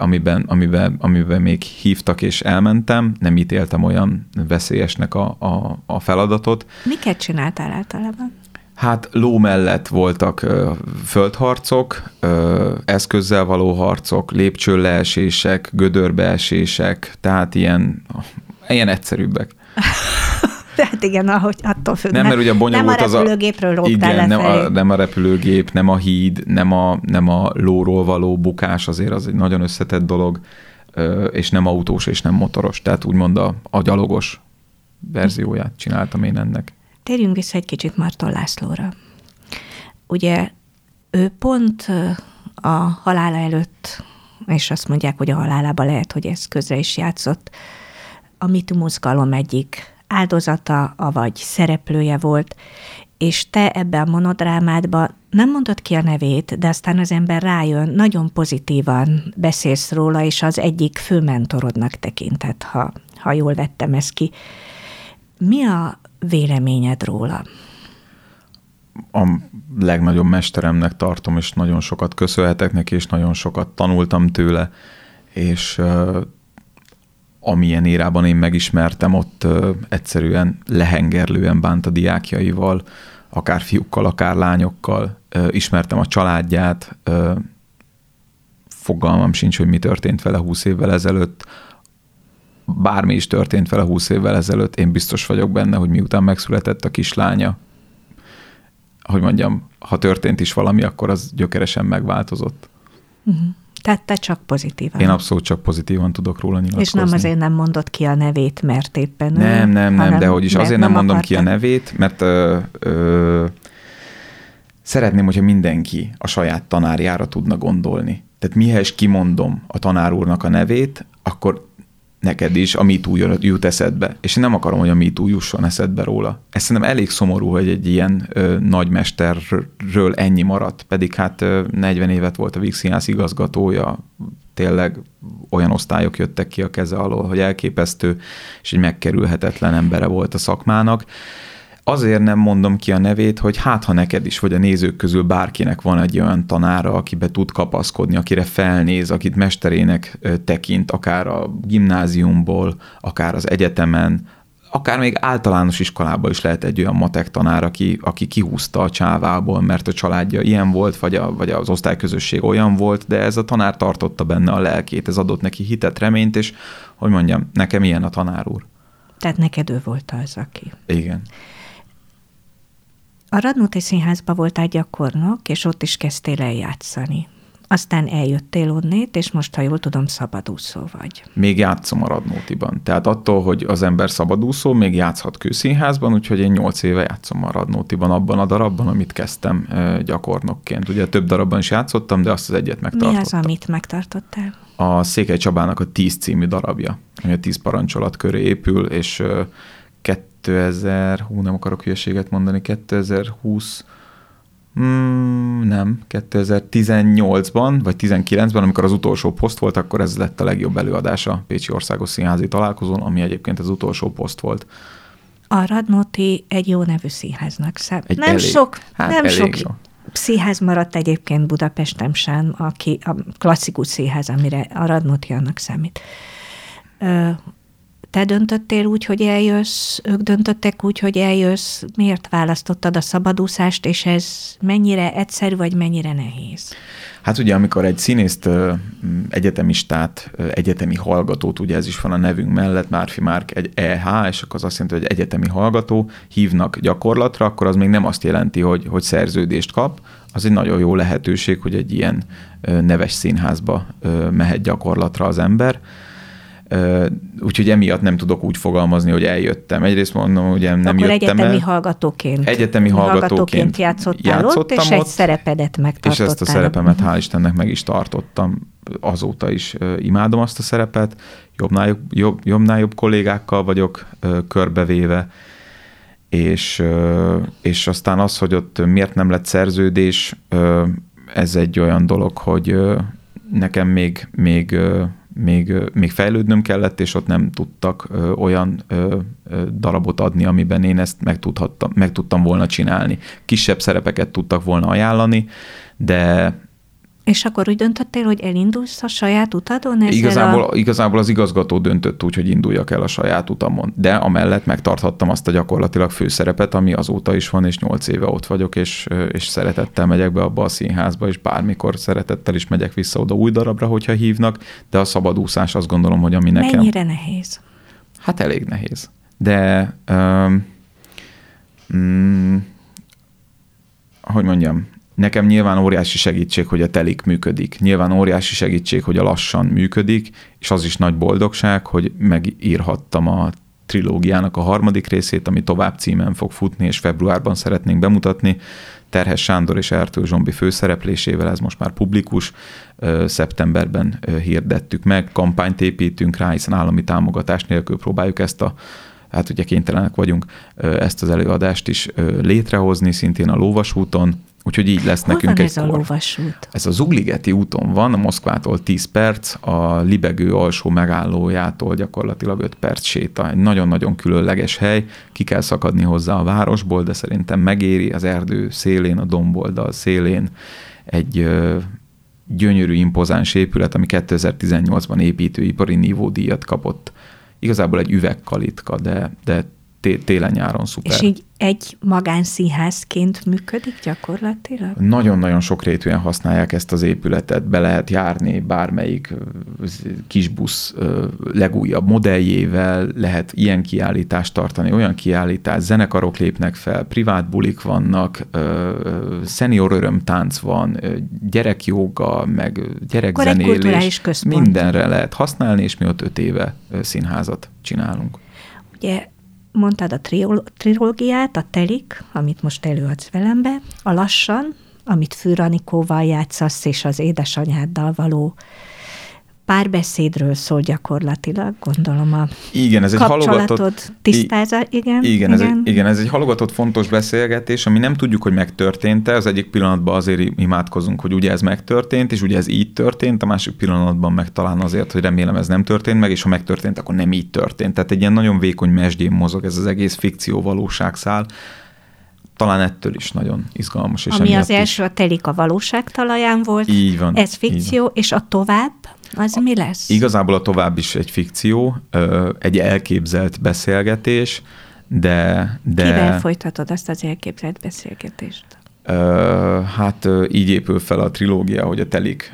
amiben még hívtak és elmentem, nem ítéltem olyan veszélyesnek a feladatot. Miket csináltál általában? Hát ló mellett voltak földharcok, eszközzel való harcok, lépcsőn leesések, gödörbeesések, tehát ilyen egyszerűbbek. Tehát igen, ahogy attól függ. Nem, mert ugye bonyolult nem a repülőgépről lógtál lefelé. Nem a repülőgép, nem a híd, nem a lóról való bukás, azért az egy nagyon összetett dolog, és nem autós, és nem motoros. Tehát úgymond a gyalogos verzióját csináltam én ennek. Térjünk vissza egy kicsit Marton Lászlóra. Ugye ő pont a halála előtt, és azt mondják, hogy a halálában lehet, hogy ez közre is játszott, a MeToo mozgalom egyik áldozata, avagy szereplője volt, és te ebben a monodrámádban nem mondod ki a nevét, de aztán az ember rájön, nagyon pozitívan beszélsz róla, és az egyik fő mentorodnak tekintett, ha jól vettem ezt ki. Mi a véleményed róla? A legnagyobb mesteremnek tartom, és nagyon sokat köszönhetek neki, és nagyon sokat tanultam tőle, és amilyen érában én megismertem, ott egyszerűen lehengerlően bánt a diákjaival, akár fiúkkal, akár lányokkal. Ismertem a családját, fogalmam sincs, hogy mi történt vele 20 évvel ezelőtt. Bármi is történt vele 20 évvel ezelőtt, én biztos vagyok benne, hogy miután megszületett a kislánya, hogy mondjam, ha történt is valami, akkor az gyökeresen megváltozott. Uh-huh. Tehát te csak pozitívan. Én abszolút csak pozitívan tudok róla nyilatkozni. És nem azért nem mondod ki a nevét, mert éppen Nem, de hogy is azért nem mondom ki a nevét, mert szeretném, hogyha mindenki a saját tanárjára tudna gondolni. Tehát mihez kimondom a tanár úrnak a nevét, akkor neked is a MeToo jut eszedbe. És én nem akarom, hogy a MeToo jusson eszedbe róla. Ez szerintem elég szomorú, hogy egy ilyen nagymesterről ennyi maradt, pedig hát 40 évet volt a Víg Színház igazgatója, tényleg olyan osztályok jöttek ki a keze alól, hogy elképesztő, és egy megkerülhetetlen embere volt a szakmának. Azért nem mondom ki a nevét, hogy hát ha neked is, vagy a nézők közül bárkinek van egy olyan tanára, akibe tud kapaszkodni, akire felnéz, akit mesterének tekint, akár a gimnáziumból, akár az egyetemen, akár még általános iskolában is lehet egy olyan matek tanár, aki kihúzta a csávából, mert a családja ilyen volt, vagy az osztályközösség olyan volt, de ez a tanár tartotta benne a lelkét, ez adott neki hitet, reményt, és hogy mondjam, nekem ilyen a tanár úr. Tehát neked ő volt az, aki. Igen. A Radnóti Színházban voltál gyakornok, és ott is kezdtél el játszani. Aztán eljöttél onnét, és most, ha jól tudom, szabadúszó vagy. Még játszom a Radnótiban. Tehát attól, hogy az ember szabadúszó, még játszhat Kőszínházban, úgyhogy én 8 éve játszom a Radnótiban, abban a darabban, amit kezdtem gyakornokként. Ugye több darabban is játszottam, de azt az egyet megtartottam. Mi az, amit megtartottál? A Székely Csabának a 10 című darabja, ami a 10 parancsolat köré épül, és 2020 Nem, 2018-ban, vagy 19-ben, amikor az utolsó poszt volt, akkor ez lett a legjobb előadás a Pécsi Országos Színházi Találkozón, ami egyébként az utolsó poszt volt. A Radnóti egy jó nevű színháznak számít. Nem elég, sok jó. Színház maradt egyébként Budapesten sem, a klasszikus színház, amire a Radnóti annak számít. Te döntöttél úgy, hogy eljössz, ők döntöttek úgy, hogy eljössz, miért választottad a szabadúszást, és ez mennyire egyszerű, vagy mennyire nehéz? Hát ugye, amikor egy színészt, egyetemistát, egyetemi hallgatót, ugye ez is van a nevünk mellett, Márfi Márk egy EH, és akkor az azt jelenti, hogy egyetemi hallgató hívnak gyakorlatra, akkor az még nem azt jelenti, hogy szerződést kap. Az egy nagyon jó lehetőség, hogy egy ilyen neves színházba mehet gyakorlatra az ember. Úgyhogy emiatt nem tudok úgy fogalmazni, hogy eljöttem. Egyrészt mondom, ugye nem akkor jöttem el. Egyetemi hallgatóként játszottam ott, és egy szerepedet megtartottál. És ezt a szerepemet hál' Istennek meg is tartottam. Azóta is imádom azt a szerepet. Jobbnál jobb kollégákkal vagyok körbevéve. És aztán az, hogy ott miért nem lett szerződés, ez egy olyan dolog, hogy nekem még fejlődnöm kellett, és ott nem tudtak olyan darabot adni, amiben én ezt meg tudtam volna csinálni. Kisebb szerepeket tudtak volna ajánlani, de... És akkor úgy döntöttél, hogy elindulsz a saját utadon? Igazából az igazgató döntött úgy, hogy induljak el a saját utamon, de amellett megtarthattam azt a gyakorlatilag főszerepet, ami azóta is van, és 8 éve ott vagyok, és szeretettel megyek be abba a színházba, és bármikor szeretettel is megyek vissza oda új darabra, hogyha hívnak, de a szabadúszás azt gondolom, hogy ami nekem... Mennyire nehéz? Hát elég nehéz. De hogy mondjam, nekem nyilván óriási segítség, hogy a telik működik. Nyilván óriási segítség, hogy a lassan működik, és az is nagy boldogság, hogy megírhattam a trilógiának a 3. részét, ami tovább címen fog futni, és februárban szeretnénk bemutatni. Terhes Sándor és Ertő Zsombi főszereplésével, ez most már publikus. Szeptemberben hirdettük meg, kampányt építünk rá, hiszen állami támogatás nélkül próbáljuk hát ugye kénytelenek vagyunk ezt az előadást is létrehozni, szintén a Lóvasúton, úgyhogy így lesz nekünk egy kor. Hol van ez a Lóvasút? Ez a Zugligeti úton van, a Moszkvától 10 perc, a Libegő alsó megállójától gyakorlatilag 5 perc séta. Egy nagyon-nagyon különleges hely, ki kell szakadni hozzá a városból, de szerintem megéri, az erdő szélén, a domboldal szélén egy gyönyörű, impozáns épület, ami 2018-ban építőipari nívódíjat kapott. Igazából egy üvegkalitka, de télen-nyáron szuper. És így egy magánszínházként működik gyakorlatilag? Nagyon-nagyon sokrétűen használják ezt az épületet, be lehet járni bármelyik kisbusz legújabb modelljével, lehet ilyen kiállítást tartani, olyan kiállítás, zenekarok lépnek fel, privát bulik vannak, szenior örömtánc van, gyerekjóga, meg gyerekzenélés, mindenre lehet használni, és mi ott 5 éve színházat csinálunk. Ugye mondtad a trilógiát, a Telik, amit most előadsz velem be, a Lassan, amit Fűr Anikóval játszasz, és az édesanyáddal való párbeszédről szól gyakorlatilag, gondolom a igen, ez kapcsolatod tisztázza. Igen, ez egy halogatott fontos beszélgetés, ami nem tudjuk, hogy megtörtént-e. Az egyik pillanatban azért imádkozunk, hogy ugye ez megtörtént, és ugye ez így történt, a másik pillanatban meg talán azért, hogy remélem ez nem történt meg, és ha megtörtént, akkor nem így történt. Tehát egy ilyen nagyon vékony mesdjén mozog ez az egész fikció-valóságszál. Talán ettől is nagyon izgalmas. És ami az első, a Telik a valóság talaján volt. Így van. Ez fikció, és a tovább, az mi lesz? Igazából a tovább is egy fikció, egy elképzelt beszélgetés, de... Kivel folytatod azt az elképzelt beszélgetést? Hát így épül fel a trilógia, hogy a Telik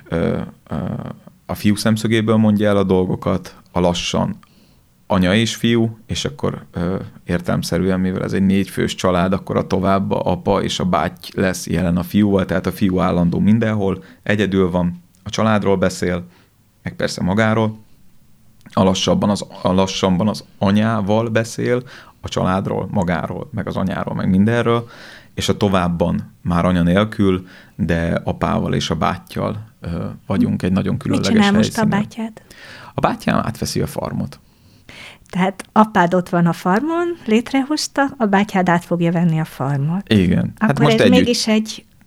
a fiú szemszögéből mondja el a dolgokat, a Lassan anya és fiú, és akkor értelemszerűen, mivel ez egy 4 fős család, akkor a tovább a apa és a báty lesz jelen a fiúval, tehát a fiú állandó mindenhol, egyedül van, a családról beszél, meg persze magáról, a lassanban az anyával beszél, a családról, magáról, meg az anyáról, meg mindenről, és a továbbban már anya nélkül, de apával és a bátyjal vagyunk egy nagyon különleges helyszínen. Mit csinál most a bátyád? A bátyám átveszi a farmot. Tehát apád ott van a farmon, létrehozta, a bátyád át fogja venni a farmot. Igen. Akkor hát most ez mégis egy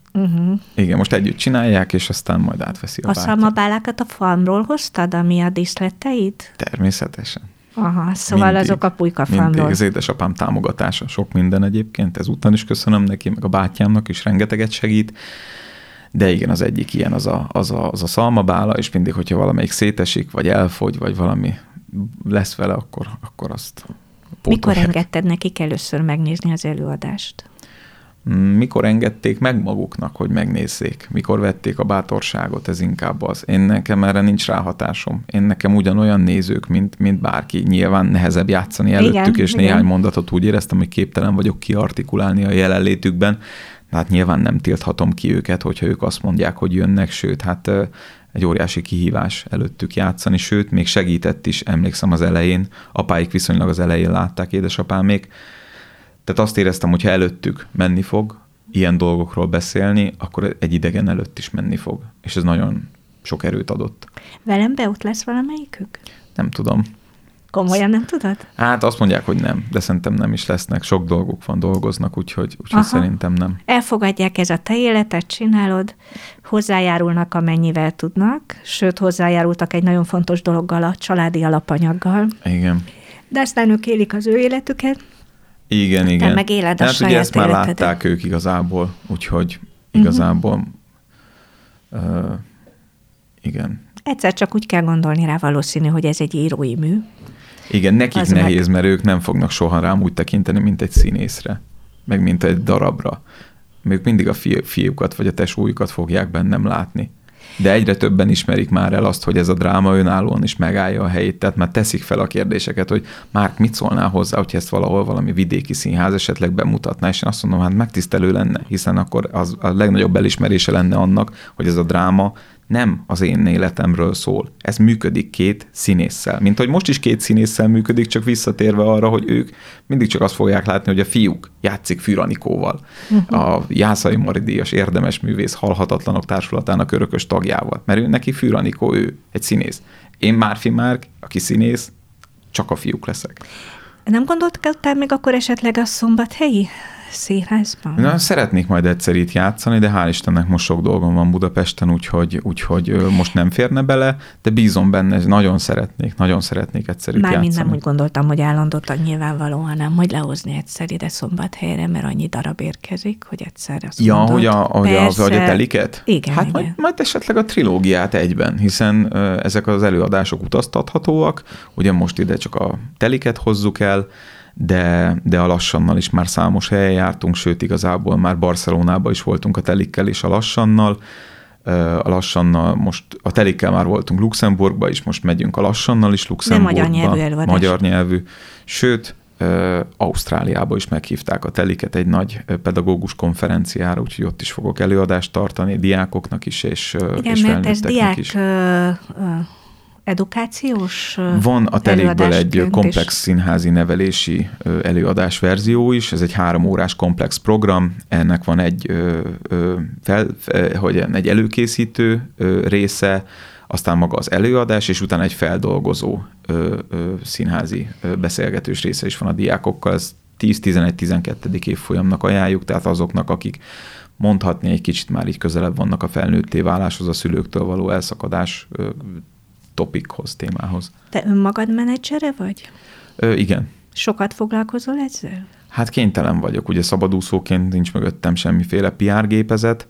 Igen, most együtt csinálják, és aztán majd átveszi a bátyja. A szalmabálákat a farmról hoztad, ami a díszleteid? Természetesen. Aha, szóval mindig, azok a pulyka farmról. Mindig, az édesapám támogatása, sok minden egyébként, ezúttal is köszönöm neki, meg a bátyámnak is rengeteget segít, de igen, az egyik ilyen az a szalmabála, és mindig, hogyha valamelyik szétesik, vagy elfogy, vagy valami lesz vele, akkor azt pótolják. Mikor engedted nekik először megnézni az előadást? Mikor engedték meg maguknak, hogy megnézzék? Mikor vették a bátorságot? Ez inkább az. Nekem erre nincs ráhatásom. Nekem ugyanolyan nézők, mint bárki. Nyilván nehezebb játszani előttük, és néhány mondatot úgy éreztem, hogy képtelen vagyok kiartikulálni a jelenlétükben. Hát nyilván nem tilthatom ki őket, hogyha ők azt mondják, hogy jönnek, sőt, hát egy óriási kihívás előttük játszani, sőt, még segített is, emlékszem az elején. Apáik viszonylag az elején látták, édesapámék. Tehát azt éreztem, hogy ha előttük menni fog, ilyen dolgokról beszélni, akkor egy idegen előtt is menni fog. És ez nagyon sok erőt adott. Velem be ott lesz valamelyikük? Nem tudom. Komolyan nem tudod? Hát azt mondják, hogy nem, de szerintem nem is lesznek. Sok dolguk van, dolgoznak, úgyhogy szerintem nem. Elfogadják, ez a te életet, csinálod, hozzájárulnak, amennyivel tudnak, sőt, hozzájárultak egy nagyon fontos dologgal, a családi alapanyaggal. Igen. De aztán ők élik az ő életüket. Igen. Te meg éled a hát saját ugye ezt már életedet. látták ők igazából, úgyhogy igazából igen. Egyszer csak úgy kell gondolni rá valószínű, hogy ez egy írói mű. Igen, nekik az nehéz, mert ők nem fognak soha rám úgy tekinteni, mint egy színészre, meg mint egy darabra. Ők mindig a fiúkat vagy a tesójukat fogják bennem látni. De egyre többen ismerik már el azt, hogy ez a dráma önállóan is megállja a helyét, tehát már teszik fel a kérdéseket, hogy Márk, mit szólnál hozzá, hogyha ezt valahol valami vidéki színház esetleg bemutatná, és én azt mondom, hát megtisztelő lenne, hiszen akkor az a legnagyobb elismerése lenne annak, hogy ez a dráma nem az én életemről szól. Ez működik két színésszel. Mint hogy most is két színésszel működik, csak visszatérve arra, hogy ők mindig csak azt fogják látni, hogy a fiúk játszik Fűr Anikóval, a Jászai Mari díjas érdemes művész Halhatatlanok Társulatának örökös tagjával. Mert ő neki Fűr Anikó, ő egy színész. Én Márfi Márk, aki színész, csak a fiúk leszek. Nem gondoltál még akkor esetleg a Szombathelyi színházban? Na, szeretnék majd egyszer itt játszani, de hál' Istennek most sok dolgom van Budapesten, úgyhogy most nem férne bele, de bízom benne, nagyon szeretnék egyszer itt játszani. Mármint nem úgy gondoltam, hogy állandóan nyilvánvaló, hanem hogy lehozni egyszer ide Szombathelyre, mert annyi darab érkezik, hogy egyszer azt mondod. Hogy a teliket? Igen. Hát igen. Majd esetleg a trilógiát egyben, hiszen ezek az előadások utaztathatóak, ugye most ide csak a teliket hozzuk el, de a Lassannal is már számos helyen jártunk, sőt igazából már Barcelonában is voltunk a telikkel és a Lassannal. A Lassannal most, a telikkel már voltunk Luxemburgba is, most megyünk a Lassannal is Luxemburgba. Nem magyar nyelvű előadás. Magyar nyelvű. Sőt, Ausztráliába is meghívták a teliket egy nagy pedagógus konferenciára, úgyhogy ott is fogok előadást tartani diákoknak is, és felnőtteknek is. Edukációs van a telikből egy komplex színházi nevelési előadás verzió is, ez egy 3 órás komplex program, ennek van egy előkészítő része, aztán maga az előadás, és utána egy feldolgozó színházi beszélgetős része is van a diákokkal, ez 10-11-12. évfolyamnak ajánljuk, tehát azoknak, akik mondhatni egy kicsit már így közelebb vannak a felnőtté váláshoz, a szülőktől való elszakadás topikhoz, témához. Te önmagad menedzsere vagy? Igen. Sokat foglalkozol ezzel? Hát kénytelen vagyok. Ugye szabadúszóként nincs mögöttem semmiféle PR gépezet.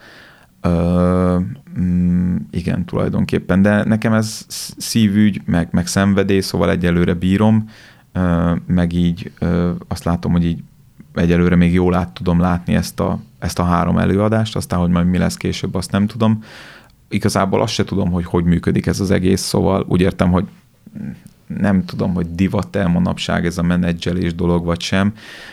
Igen, tulajdonképpen. De nekem ez szívügy, meg szenvedély, szóval egyelőre bírom, meg így azt látom, hogy így egyelőre még jól tudom látni ezt a 3 előadást, aztán, hogy majd mi lesz később, azt nem tudom. Igazából azt se tudom, hogy működik ez az egész, szóval úgy értem, hogy nem tudom, hogy divat-e manapság ez a menedzselés dolog, vagy sem.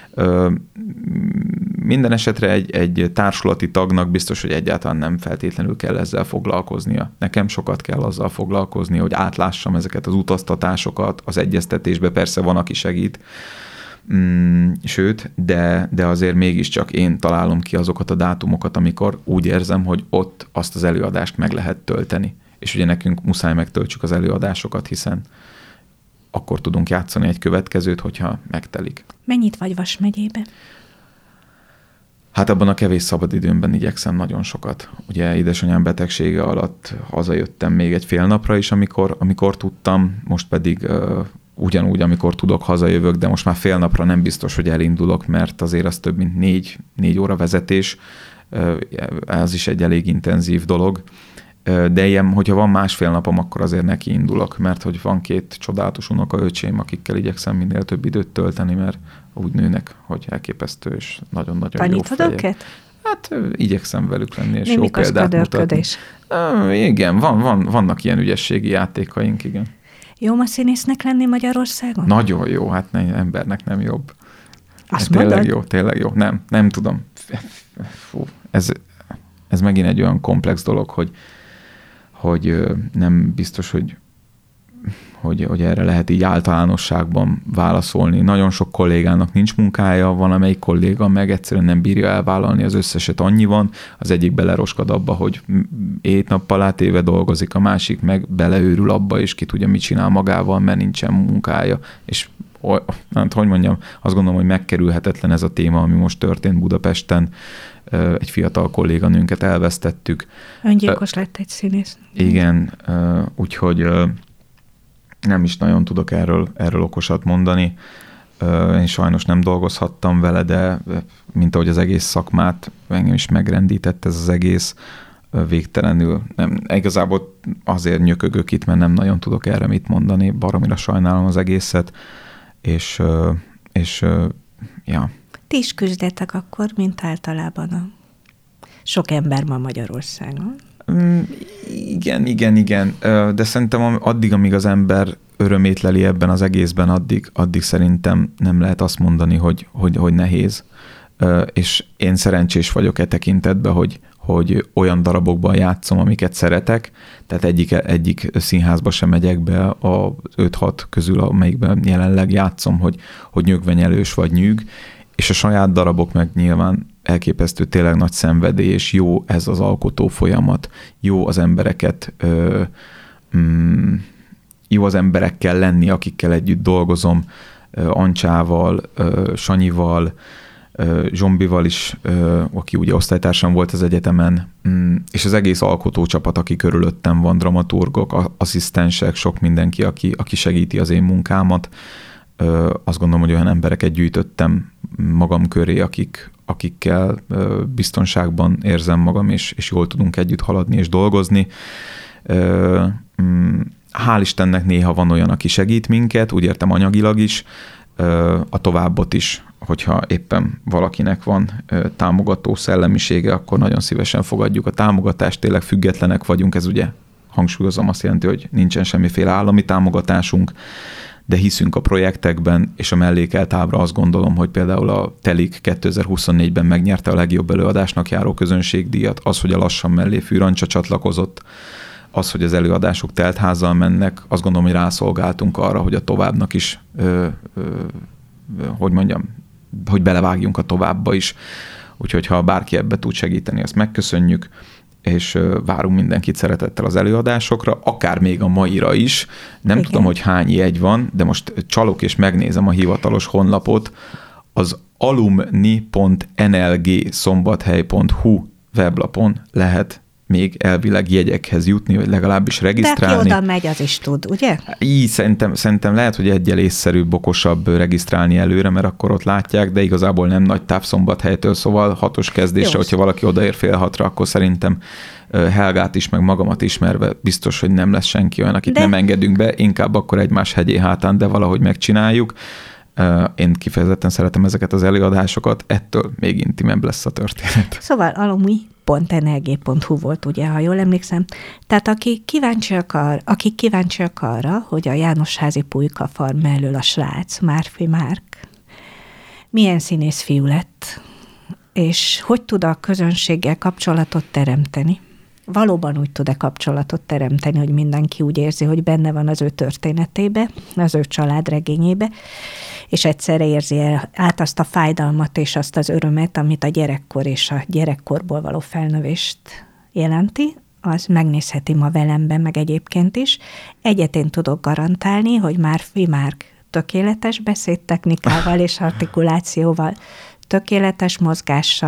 Minden esetre egy társulati tagnak biztos, hogy egyáltalán nem feltétlenül kell ezzel foglalkoznia. Nekem sokat kell azzal foglalkozni, hogy átlássam ezeket az utaztatásokat, az egyeztetésbe persze van, aki segít, sőt, de azért mégiscsak én találom ki azokat a dátumokat, amikor úgy érzem, hogy ott azt az előadást meg lehet tölteni. És ugye nekünk muszáj megtöltsük az előadásokat, hiszen akkor tudunk játszani egy következőt, hogyha megtelik. Mennyit vagy Vas megyébe? Hát abban a kevés szabadidőmben igyekszem nagyon sokat. Ugye édesanyám betegsége alatt hazajöttem még egy fél napra is, amikor tudtam, most pedig ugyanúgy, amikor tudok, hazajövök, de most már fél napra nem biztos, hogy elindulok, mert azért az több mint 4 óra vezetés, ez is egy elég intenzív dolog. De ilyen, hogyha van másfél napom, akkor azért neki indulok, mert hogy van 2 csodálatos unokaöcsém, akikkel igyekszem minél több időt tölteni, mert úgy nőnek, hogy elképesztő, és nagyon-nagyon jó fejek. Őket? Hát igyekszem velük lenni, és jó példát mutatni. Igen, vannak ilyen ügyességi játékaink, igen. Jó ma színésznek lenni Magyarországon? Nagyon jó, hát embernek nem jobb. Azt mondod? Tényleg jó. Nem tudom. Fú, ez megint egy olyan komplex dolog, hogy nem biztos, hogy erre lehet így általánosságban válaszolni. Nagyon sok kollégának nincs munkája, van amelyik kolléga meg egyszerűen nem bírja elvállalni az összeset, annyi van. Az egyik beleroskad abba, hogy 7 nappal átéve dolgozik, a másik meg beleőrül abba, és ki tudja, mit csinál magával, mert nincsen munkája. És hogy mondjam, azt gondolom, hogy megkerülhetetlen ez a téma, ami most történt Budapesten. Egy fiatal kolléganőnket elvesztettük. Öngyilkos lett egy színész. Igen, úgyhogy nem is nagyon tudok erről okosat mondani. Én sajnos nem dolgozhattam vele, de mint ahogy az egész szakmát engem is megrendített ez az egész végtelenül. Nem, igazából azért nyökögök itt, mert nem nagyon tudok erre mit mondani. Baromira sajnálom az egészet, és ja. Ti is küzdetek akkor, mint általában sok ember ma Magyarországon. Igen, de szerintem addig, amíg az ember örömét leli ebben az egészben, addig szerintem nem lehet azt mondani, hogy nehéz. És én szerencsés vagyok e tekintetben, hogy olyan darabokban játszom, amiket szeretek, tehát egyik színházba sem megyek be a 5-6 közül, amelyikben jelenleg játszom, hogy nyögvenyelős vagy nyűg, és a saját darabok meg nyilván elképesztő, tényleg nagy szenvedély, és jó ez az alkotó folyamat, jó az embereket, jó az emberekkel lenni, akikkel együtt dolgozom, Ancsával, Sanyival, Zsombival is, aki ugye osztálytársam volt az egyetemen, és az egész alkotócsapat, aki körülöttem van, dramaturgok, asszisztensek, sok mindenki, aki segíti az én munkámat. Azt gondolom, hogy olyan embereket gyűjtöttem magam köré, akikkel biztonságban érzem magam, és jól tudunk együtt haladni és dolgozni. Hál' Istennek néha van olyan, aki segít minket, úgy értem anyagilag is, a továbbot is, hogyha éppen valakinek van támogató szellemisége, akkor nagyon szívesen fogadjuk a támogatást, tényleg függetlenek vagyunk, ez ugye hangsúlyozom, azt jelenti, hogy nincsen semmiféle állami támogatásunk, de hiszünk a projektekben, és a mellékelt ábra azt gondolom, hogy például a Telik 2024-ben megnyerte a legjobb előadásnak járó közönségdíjat, az, hogy a Lassan mellé Fűrancsa csatlakozott, az, hogy az előadások teltházzal mennek, azt gondolom, hogy rászolgáltunk arra, hogy a továbbnak is, hogy belevágjunk a továbbba is. Úgyhogy ha bárki ebbe tud segíteni, azt megköszönjük, és várunk mindenkit szeretettel az előadásokra, akár még a maira is. Nem tudom, hogy hány jegy van, de most csalok és megnézem a hivatalos honlapot. Az alumni.nlgszombathely.hu weblapon lehet még elvileg jegyekhez jutni, vagy legalábbis regisztrálni. De aki oda megy, az is tud, ugye? Így szerintem lehet, hogy egyel észszerűbb, okosabb regisztrálni előre, mert akkor ott látják, de igazából nem nagy táv Szombathelytől, szóval 6-os kezdésre, hogyha valaki odaér 5:30, akkor szerintem Helgát is, meg magamat ismerve biztos, hogy nem lesz senki olyan, akit nem engedünk be, inkább akkor egymás hegyé hátán, de valahogy megcsináljuk. Én kifejezetten szeretem ezeket az előadásokat, ettől még intimebb lesz a történet. Szóval alumni.nlg.hu volt, ugye, ha jól emlékszem. Tehát akik kíváncsiak arra, hogy a Jánosházi Pulyka Farm mellől a srác, Márfi Márk, milyen színész fiú lett, és hogy tud a közönséggel kapcsolatot teremteni. Valóban úgy tud-e kapcsolatot teremteni, hogy mindenki úgy érzi, hogy benne van az ő történetébe, az ő családregényébe, és egyszerre érzi át azt a fájdalmat és azt az örömet, amit a gyerekkor és a gyerekkorból való felnövést jelenti, az megnézheti ma velemben, meg egyébként is. Egyet én tudok garantálni, hogy Márfi Márk tökéletes beszédtechnikával és artikulációval, tökéletes mozgással,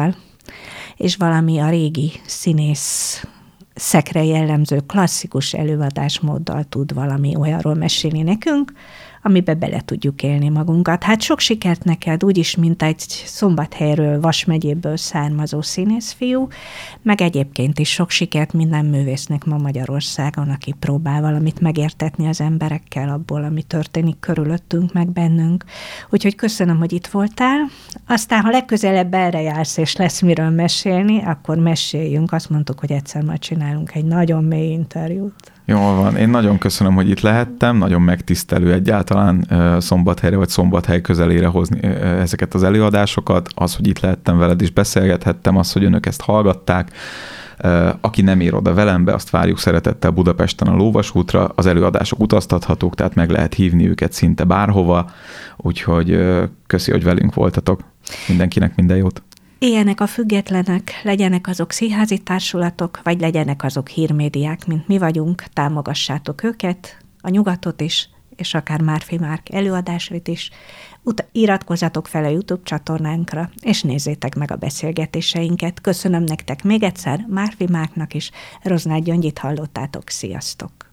és valami a régi színész szekre jellemző klasszikus előadásmóddal tud valami olyanról mesélni nekünk, amibe bele tudjuk élni magunkat. Hát sok sikert neked, úgyis, mint egy Szombathelyről, Vas megyéből származó színészfiú, meg egyébként is sok sikert minden művésznek ma Magyarországon, aki próbál valamit megértetni az emberekkel abból, ami történik körülöttünk, meg bennünk. Úgyhogy köszönöm, hogy itt voltál. Aztán, ha legközelebb erre jársz, és lesz miről mesélni, akkor meséljünk. Azt mondtuk, hogy egyszer majd csinálunk egy nagyon mély interjút. Jól van. Én nagyon köszönöm, hogy itt lehettem. Nagyon megtisztelő egyáltalán Szombathelyre vagy Szombathely közelére hozni ezeket az előadásokat. Az, hogy itt lehettem veled és beszélgethettem, az, hogy önök ezt hallgatták. Aki nem ér oda velem be, azt várjuk szeretettel Budapesten a Lóvasútra. Az előadások utaztathatók, tehát meg lehet hívni őket szinte bárhova. Úgyhogy köszi, hogy velünk voltatok. Mindenkinek minden jót. Éljenek a függetlenek, legyenek azok színházi társulatok, vagy legyenek azok hírmédiák, mint mi vagyunk, támogassátok őket, a Nyugatot is, és akár Márfi Márk előadásait is. Iratkozzatok fel a YouTube csatornánkra, és nézzétek meg a beszélgetéseinket. Köszönöm nektek még egyszer, Márfi Márknak is, Rozsnáth Gyöngyit hallottátok, sziasztok!